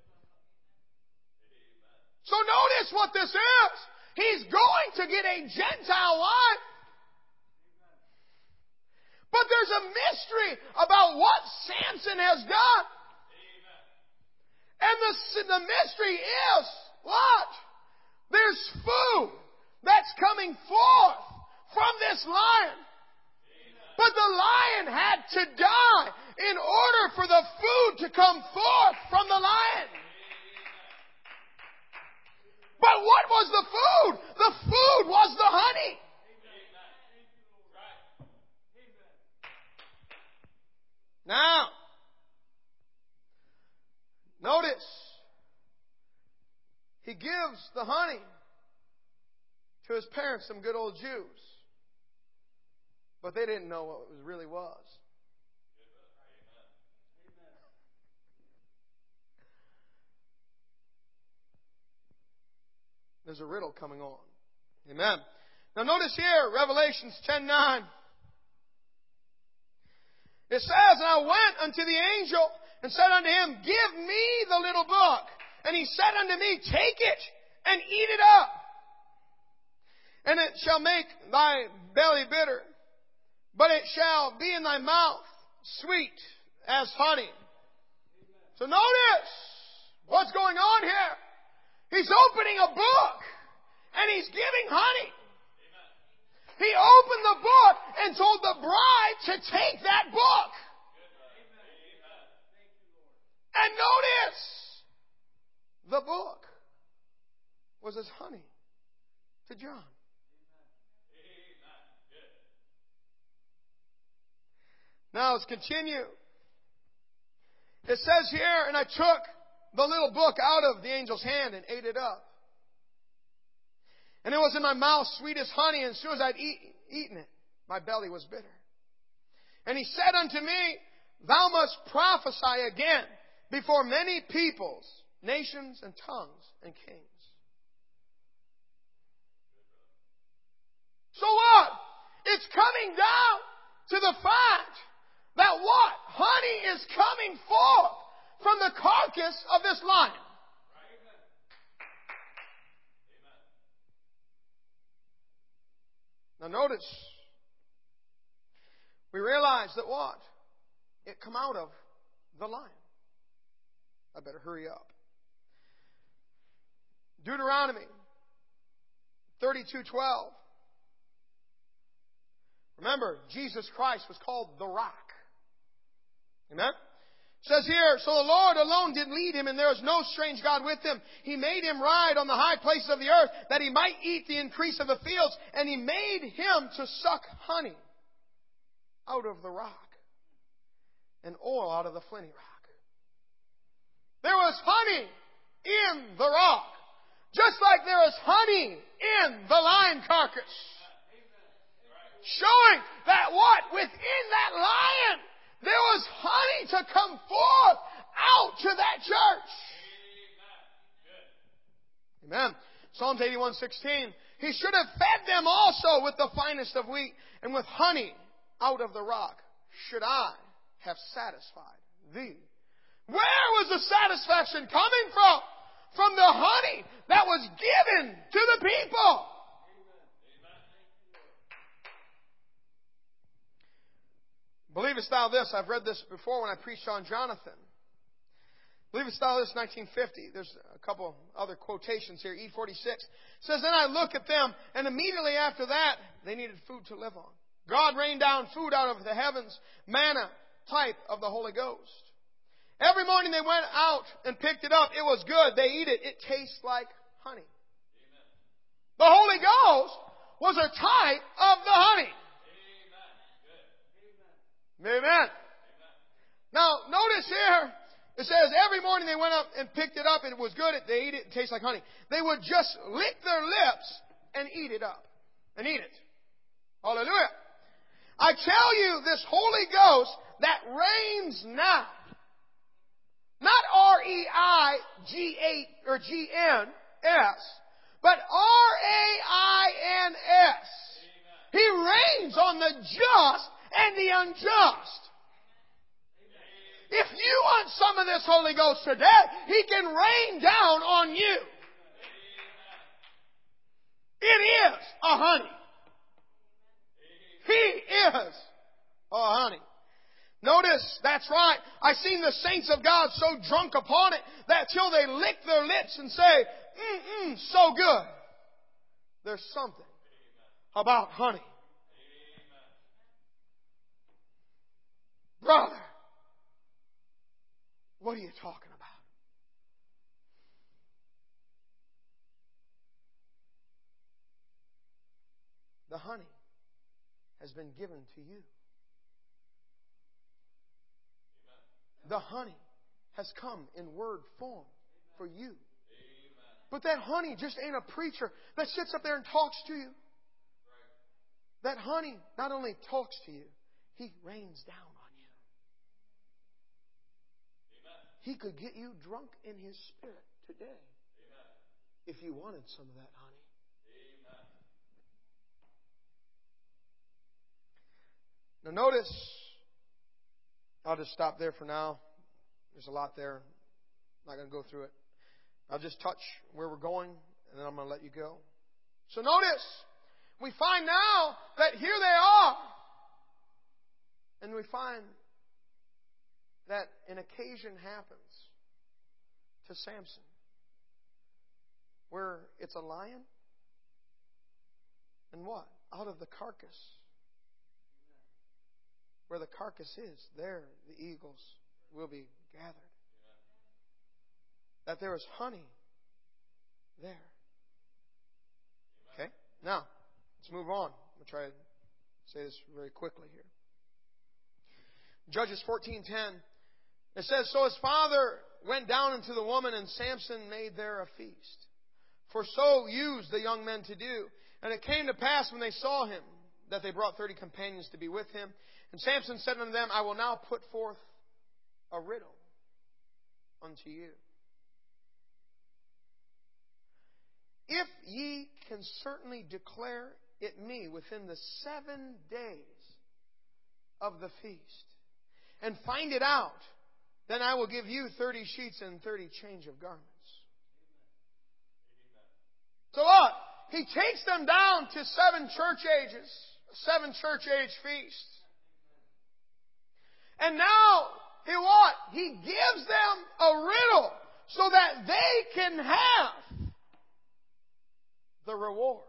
So notice what this is. He's going to get a Gentile wife. But there's a mystery about what Samson has done. And the mystery is what? There's food that's coming forth from this lion. But the lion had to die in order for the food to come forth from the lion. But what was the food? The food was the honey. Now, notice, he gives the honey to his parents, some good old Jews. But they didn't know what it really was. There's a riddle coming on. Amen. Now notice here, Revelations 10:9. It says, and I went unto the angel and said unto him, give me the little book. And he said unto me, take it and eat it up. And it shall make thy belly bitter, but it shall be in thy mouth sweet as honey. So notice what's going on here. He's opening a book and he's giving honey. He opened the book and told the bride to take that book. And notice, the book was as honey to John. Now let's continue. It says here, and I took the little book out of the angel's hand and ate it up. And it was in my mouth sweet as honey, and as soon as I'd eaten it, my belly was bitter. And he said unto me, thou must prophesy again before many peoples, nations, and tongues, and kings. So what? It's coming down to the fact that what? Honey is coming forth from the carcass of this lion. Now notice, we realize that what? It come out of the lion. I better hurry up. Deuteronomy 32:12. Remember, Jesus Christ was called the Rock. Amen? It says here, so the Lord alone did lead him, and there was no strange God with him. He made him ride on the high places of the earth, that he might eat the increase of the fields, and he made him to suck honey out of the rock, and oil out of the flinty rock. There was honey in the rock, just like there is honey in the lion carcass. Showing that what? Within that lion, there was honey to come forth out to that church. Amen. Psalms 81:16. He should have fed them also with the finest of wheat, and with honey out of the rock should I have satisfied thee. Where was the satisfaction coming from? From the honey that was given to the people. Believest thou this? I've read this before when I preached on Jonathan. Believest thou this? 1950. There's a couple other quotations here. E46 says, then I look at them, and immediately after that, they needed food to live on. God rained down food out of the heavens, manna, type of the Holy Ghost. Every morning they went out and picked it up. It was good. They eat it. It tastes like honey. Amen. The Holy Ghost was a type of the honey. Amen. Amen. Now, notice here, it says every morning they went up and picked it up, and it was good. They ate it. It tastes like honey. They would just lick their lips and eat it up. And eat it. Hallelujah. I tell you, this Holy Ghost that reigns now, not R-E-I-G-8 or G-N-S, but R-A-I-N-S. He reigns on the just and the unjust. If you want some of this Holy Ghost today, He can rain down on you. It is a honey. He is a honey. Notice, that's right. I've seen the saints of God so drunk upon it that till they lick their lips and say, so good. There's something about honey. Brother, What are you talking about? The honey has been given to you. The honey has come in word form for you. But that honey just ain't a preacher that sits up there and talks to you. That honey not only talks to you, he rains down on you. He could get you drunk in his spirit today if you wanted some of that honey. Now notice, I'll just stop there for now. There's a lot there. I'm not going to go through it. I'll just touch where we're going, and then I'm going to let you go. So notice, we find now that here they are. And we find that an occasion happens to Samson where it's a lion and what? Out of the carcass. Where the carcass is, there the eagles will be gathered. That there is honey there. Okay? Now, let's move on. I'm going to try to say this very quickly here. Judges 14:10. It says, So his father went down into the woman, and Samson made there a feast. For so used the young men to do. And it came to pass when they saw him, that they brought 30 companions to be with him. And Samson said unto them, I will now put forth a riddle unto you. If ye can certainly declare it me within the 7 days of the feast, and find it out, then I will give you 30 sheets and 30 change of garments. So look, he takes them down to 7 church ages, 7 church age feasts. And now, he gives them a riddle so that they can have the reward.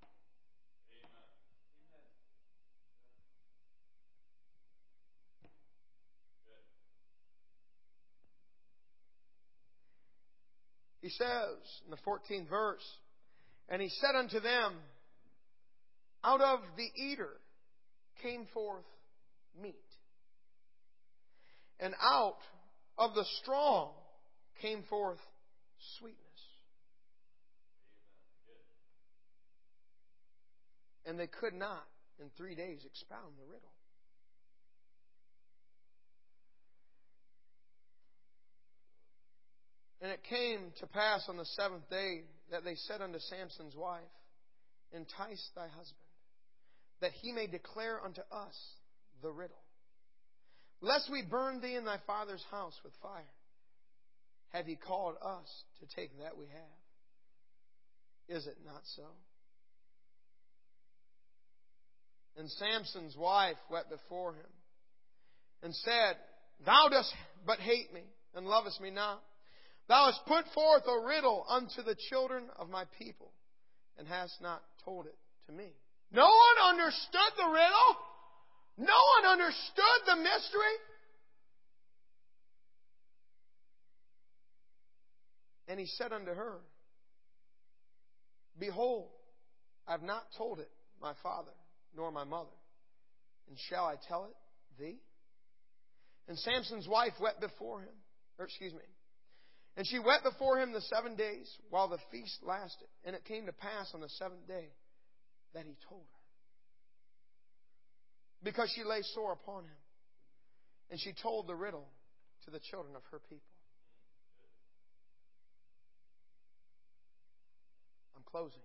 He says in the 14th verse, And he said unto them, Out of the eater came forth meat, and out of the strong came forth sweetness. And they could not in 3 days expound the riddle. And it came to pass on the 7th day that they said unto Samson's wife, Entice thy husband, that he may declare unto us the riddle, lest we burn thee in thy father's house with fire. Have he called us to take that we have? Is it not so? And Samson's wife wept before him, and said, Thou dost but hate me, and lovest me not. Thou hast put forth a riddle unto the children of my people, and hast not told it to me. No one understood the riddle. No one understood the mystery. And he said unto her, Behold, I have not told it my father, nor my mother. And shall I tell it thee? And Samson's wife wept before him. And she wept before him the 7 days while the feast lasted. And it came to pass on the 7th day that he told her, because she lay sore upon him. And she told the riddle to the children of her people. I'm closing.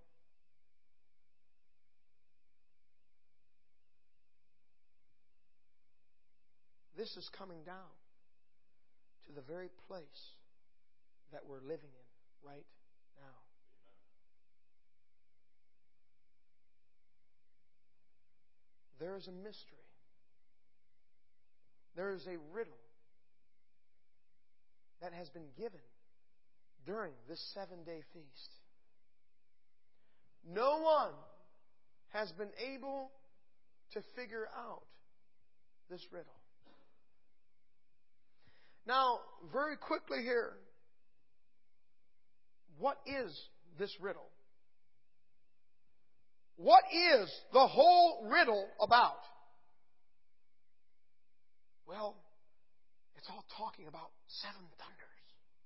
This is coming down to the very place that we're living in right now. There is a mystery. There is a riddle that has been given during this 7-day feast. No one has been able to figure out this riddle. Now, very quickly here, what is this riddle? What is the whole riddle about? Well, it's all talking about seven thunders.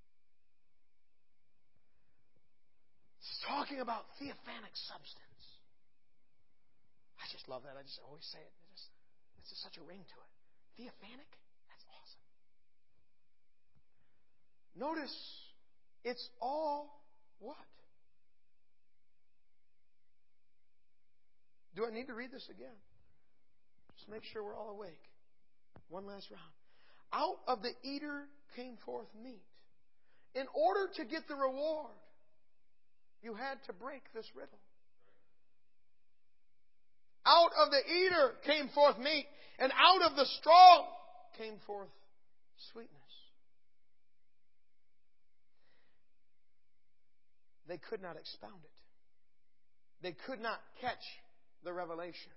It's talking about theophanic substance. I just love that. I just always say it. It's just such a ring to it. Theophanic? That's awesome. Notice, it's all what? Do I need to read this again? Just make sure we're all awake. One last round. Out of the eater came forth meat. In order to get the reward, you had to break this riddle. Out of the eater came forth meat, and out of the strong came forth sweetness. They could not expound it. They could not catch the revelation.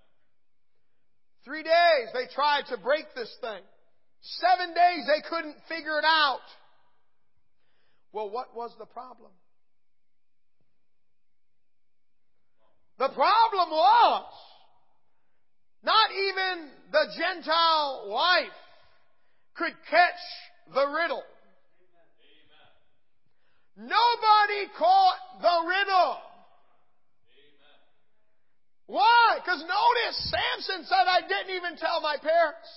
3 days they tried to break this thing. 7 days they couldn't figure it out. Well, what was the problem? The problem was not even the Gentile wife could catch the riddle. Nobody caught the riddle. Why? Because notice, Samson said, I didn't even tell my parents.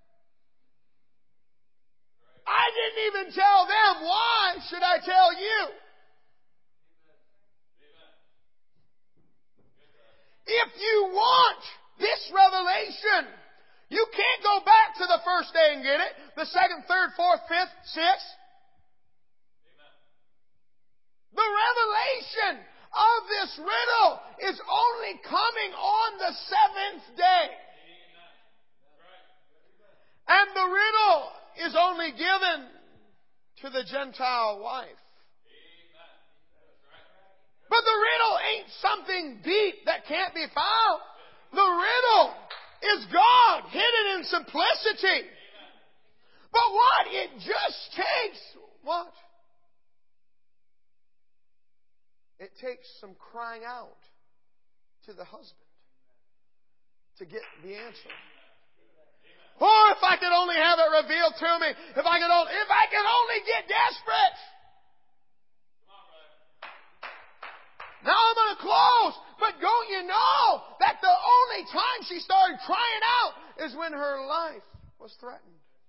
I didn't even tell them. Why should I tell you? If you want this revelation, you can't go back to the first day and get it. The second, third, fourth, fifth, sixth. The revelation of this riddle is only coming on the seventh day. And the riddle is only given to the Gentile wife. But the riddle ain't something deep that can't be found. The riddle is God hidden in simplicity. But what? It just takes what? It takes some crying out to the husband to get the answer. Oh, if I could only have it revealed to me. If I could only get desperate. Now I'm going to close. But don't you know that the only time she started crying out is when her life was threatened.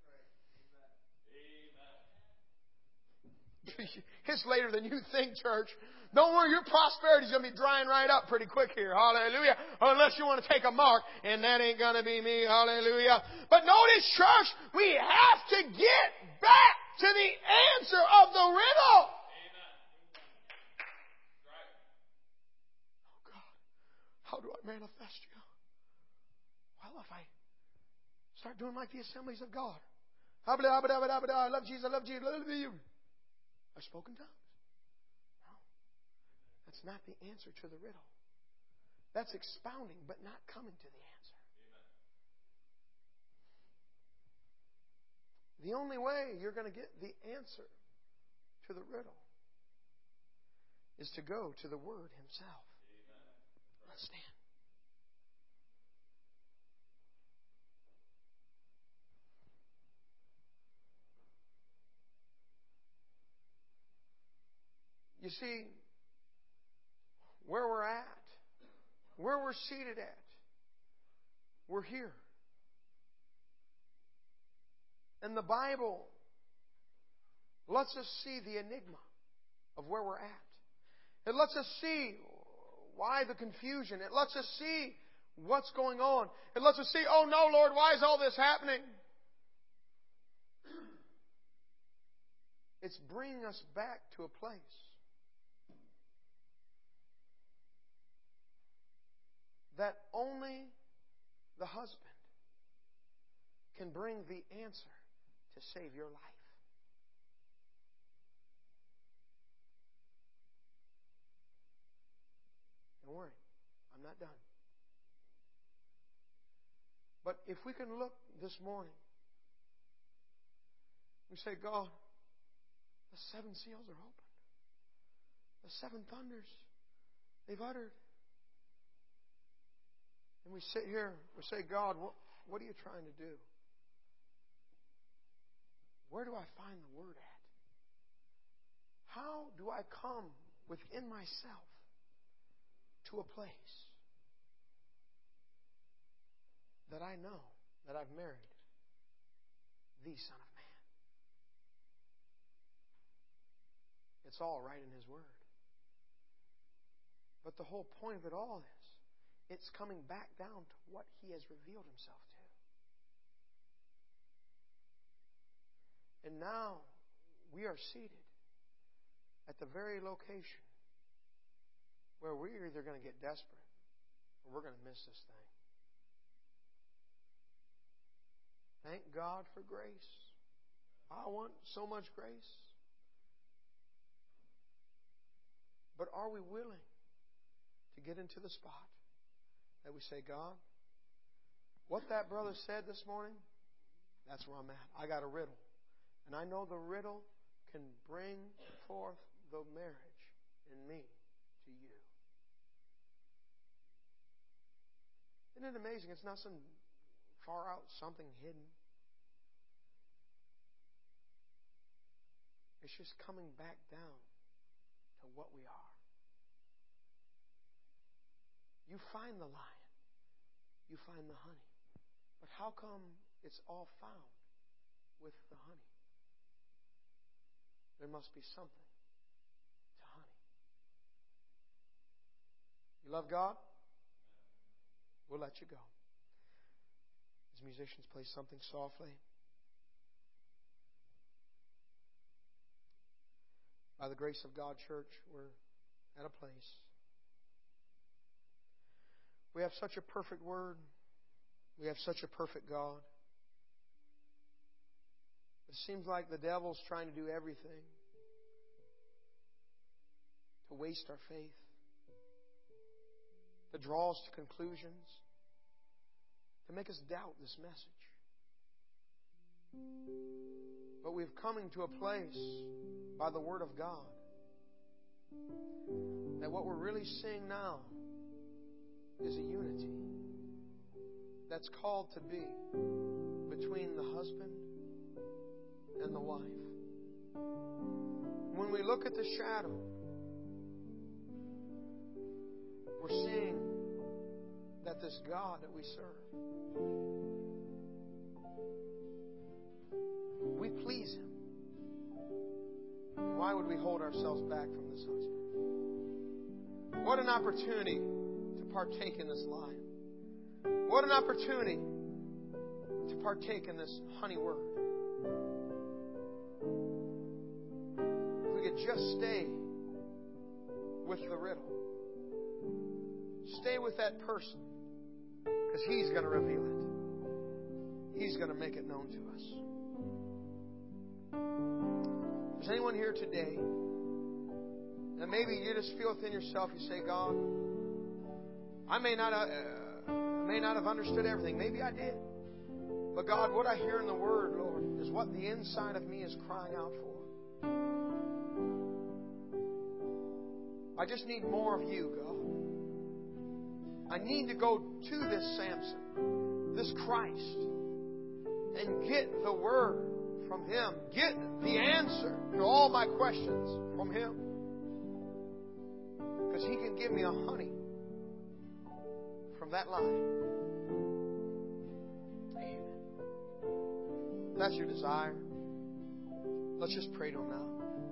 It's later than you think, church. Don't worry, your prosperity is going to be drying right up pretty quick here. Hallelujah. Unless you want to take a mark, and that ain't going to be me. Hallelujah. But notice, church, we have to get back to the answer of the riddle. Oh, God. How do I manifest you? Well, if I start doing like the assemblies of God. I love Jesus, I love Jesus, I love you. I spoke in tongues. No. That's not the answer to the riddle. That's expounding, but not coming to the answer. The only way you're going to get the answer to the riddle is to go to the Word Himself. Let's stand. You see, where we're at, where we're seated at, we're here. And the Bible lets us see the enigma of where we're at. It lets us see why the confusion. It lets us see what's going on. It lets us see, oh no, Lord, why is all this happening? It's bringing us back to a place that only the husband can bring the answer to save your life. Don't worry, I'm not done. But if we can look this morning We say, God, the 7 seals are open. The 7 thunders, they've uttered. And we sit here, we say, God, what are you trying to do? Where do I find the Word at? How do I come within myself to a place that I know that I've married the Son of Man? It's all right in His Word. But the whole point of it all is, it's coming back down to what He has revealed Himself to. And now we are seated at the very location where we're either going to get desperate or we're going to miss this thing. Thank God for grace. I want so much grace. But are we willing to get into the spot that we say, God, what that brother said this morning, that's where I'm at. I got a riddle. And I know the riddle can bring forth the marriage in me to you. Isn't it amazing? It's not some far out something hidden. It's just coming back down to what we are. You find the lion. You find the honey. But how come it's all found with the honey? There must be something to honey. You love God? We'll let you go. As musicians play something softly. By the grace of God, church, we're at a place. We have such a perfect Word. We have such a perfect God. It seems like the devil's trying to do everything to waste our faith, to draw us to conclusions, to make us doubt this message. But we've come to a place by the Word of God that what we're really seeing now is a unity that's called to be between the husband and the wife. When we look at the shadow, we're seeing that this God that we serve, we please Him. Why would we hold ourselves back from this husband? What an opportunity to partake in this lion. What an opportunity to partake in this honey word. If we could just stay with the riddle. Stay with that person. Because He's going to reveal it. He's going to make it known to us. Is anyone here today that maybe you just feel within yourself, you say, God, I may not have understood everything. Maybe I did. But God, what I hear in the Word, Lord, is what the inside of me is crying out for. I just need more of You, God. I need to go to this Samson, this Christ, and get the Word from Him. Get the answer to all my questions from Him. Because He can give me a honey from that lion. Amen. If that's your desire, let's just pray to Him now.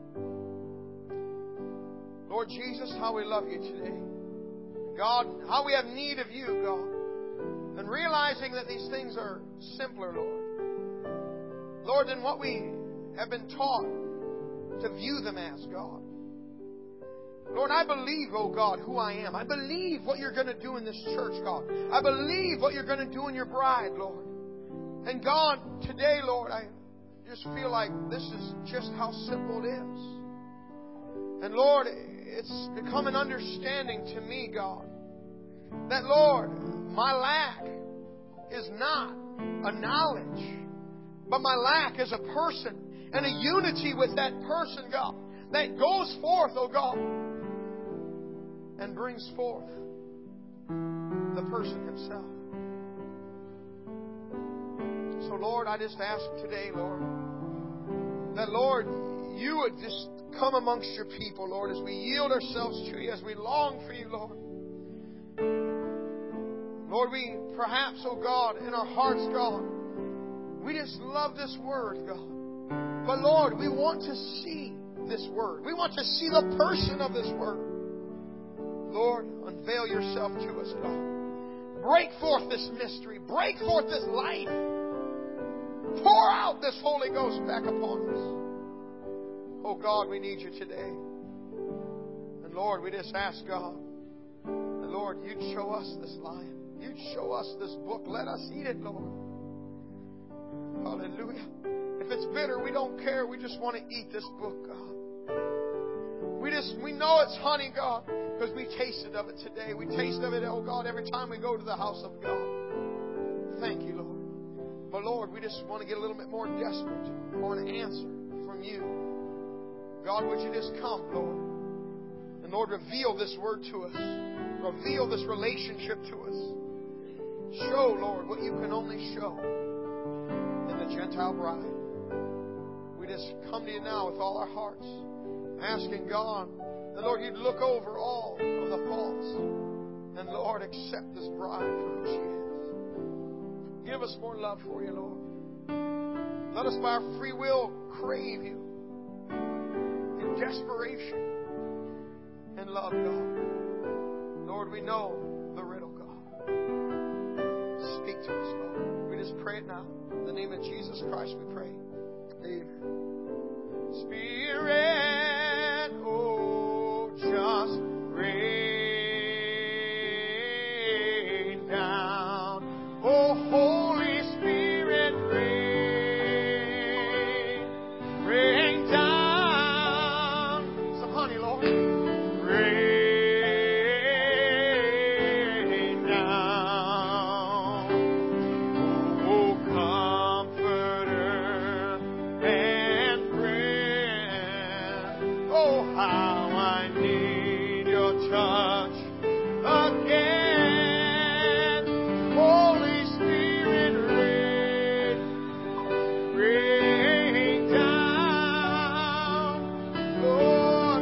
Lord Jesus, how we love You today. God, how we have need of You, God. And realizing that these things are simpler, Lord. Lord, than what we have been taught to view them as, God. Lord, I believe, oh God, who I am. I believe what You're going to do in this church, God. I believe what You're going to do in Your bride, Lord. And God, today, Lord, I just feel like this is just how simple it is. And Lord, it's become an understanding to me, God, that, Lord, my lack is not a knowledge, but my lack is a person. and a unity with that person, God, that goes forth, oh God, and brings forth the person himself. So, Lord, I just ask today, Lord, that, Lord, you would just come amongst your people, Lord, as we yield ourselves to you, as we long for you, Lord. Lord, we perhaps, oh God, in our hearts, God, we just love this word, God. But Lord, we want to see this word. We want to see the person of this word. Lord, unveil yourself to us, God. Break forth this mystery. Break forth this life. Pour out this Holy Ghost back upon us. Oh God, we need you today. And Lord, we just ask God that, Lord, you'd show us this lion. You'd show us this book. Let us eat it, Lord. Hallelujah. If it's bitter, we don't care. We just want to eat this book, God. We know it's honey, God, because we tasted of it today. We taste of it, oh God, every time we go to the house of God. Thank you, Lord. But Lord, we just want to get a little bit more desperate for an answer from you. God, would you just come, Lord? And Lord, reveal this word to us. Reveal this relationship to us. Show, Lord, what you can only show in the Gentile bride. We just come to you now with all our hearts, asking God that, Lord, you'd look over all of the faults and, Lord, accept this bride for who she is. Give us more love for you, Lord. Let us by our free will crave you in desperation and love, God. Lord, we know the riddle, God. Speak to us, Lord. We just pray it now. In the name of Jesus Christ we pray. Amen. Spirit, oh, just rain down. Oh, Holy Spirit, rain down. Some honey, Lord. Rain down. Oh, Comforter and friend. Oh, how I need your touch again. Holy Spirit, rain down. Lord,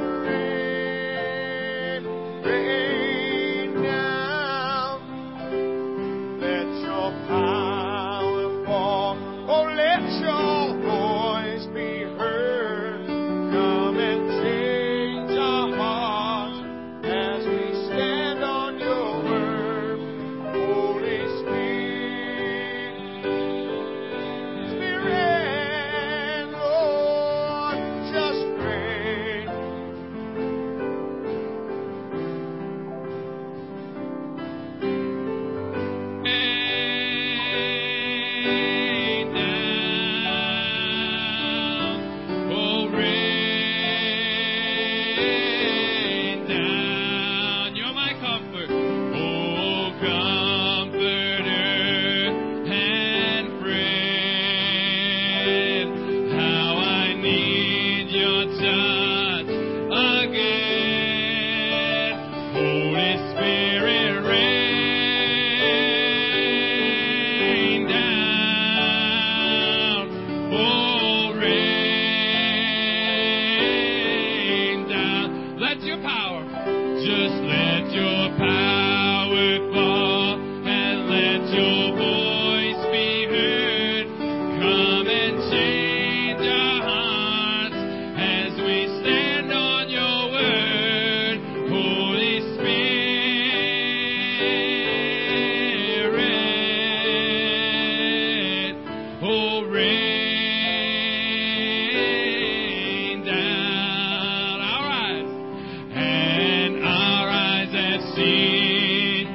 rain down. Let your power fall. Oh, let your voice be heard. Come and change our hearts as we stand on your word. Holy Spirit, Lord, just rain.
Rain down, oh rain down. You're my comfort, oh comforter and friend. How I need your touch again, Holy Spirit, rain down, oh rain down. Let your power, just let your power fall and let your voice be heard. Come and change our hearts as we stand on your word. Holy Spirit, oh rain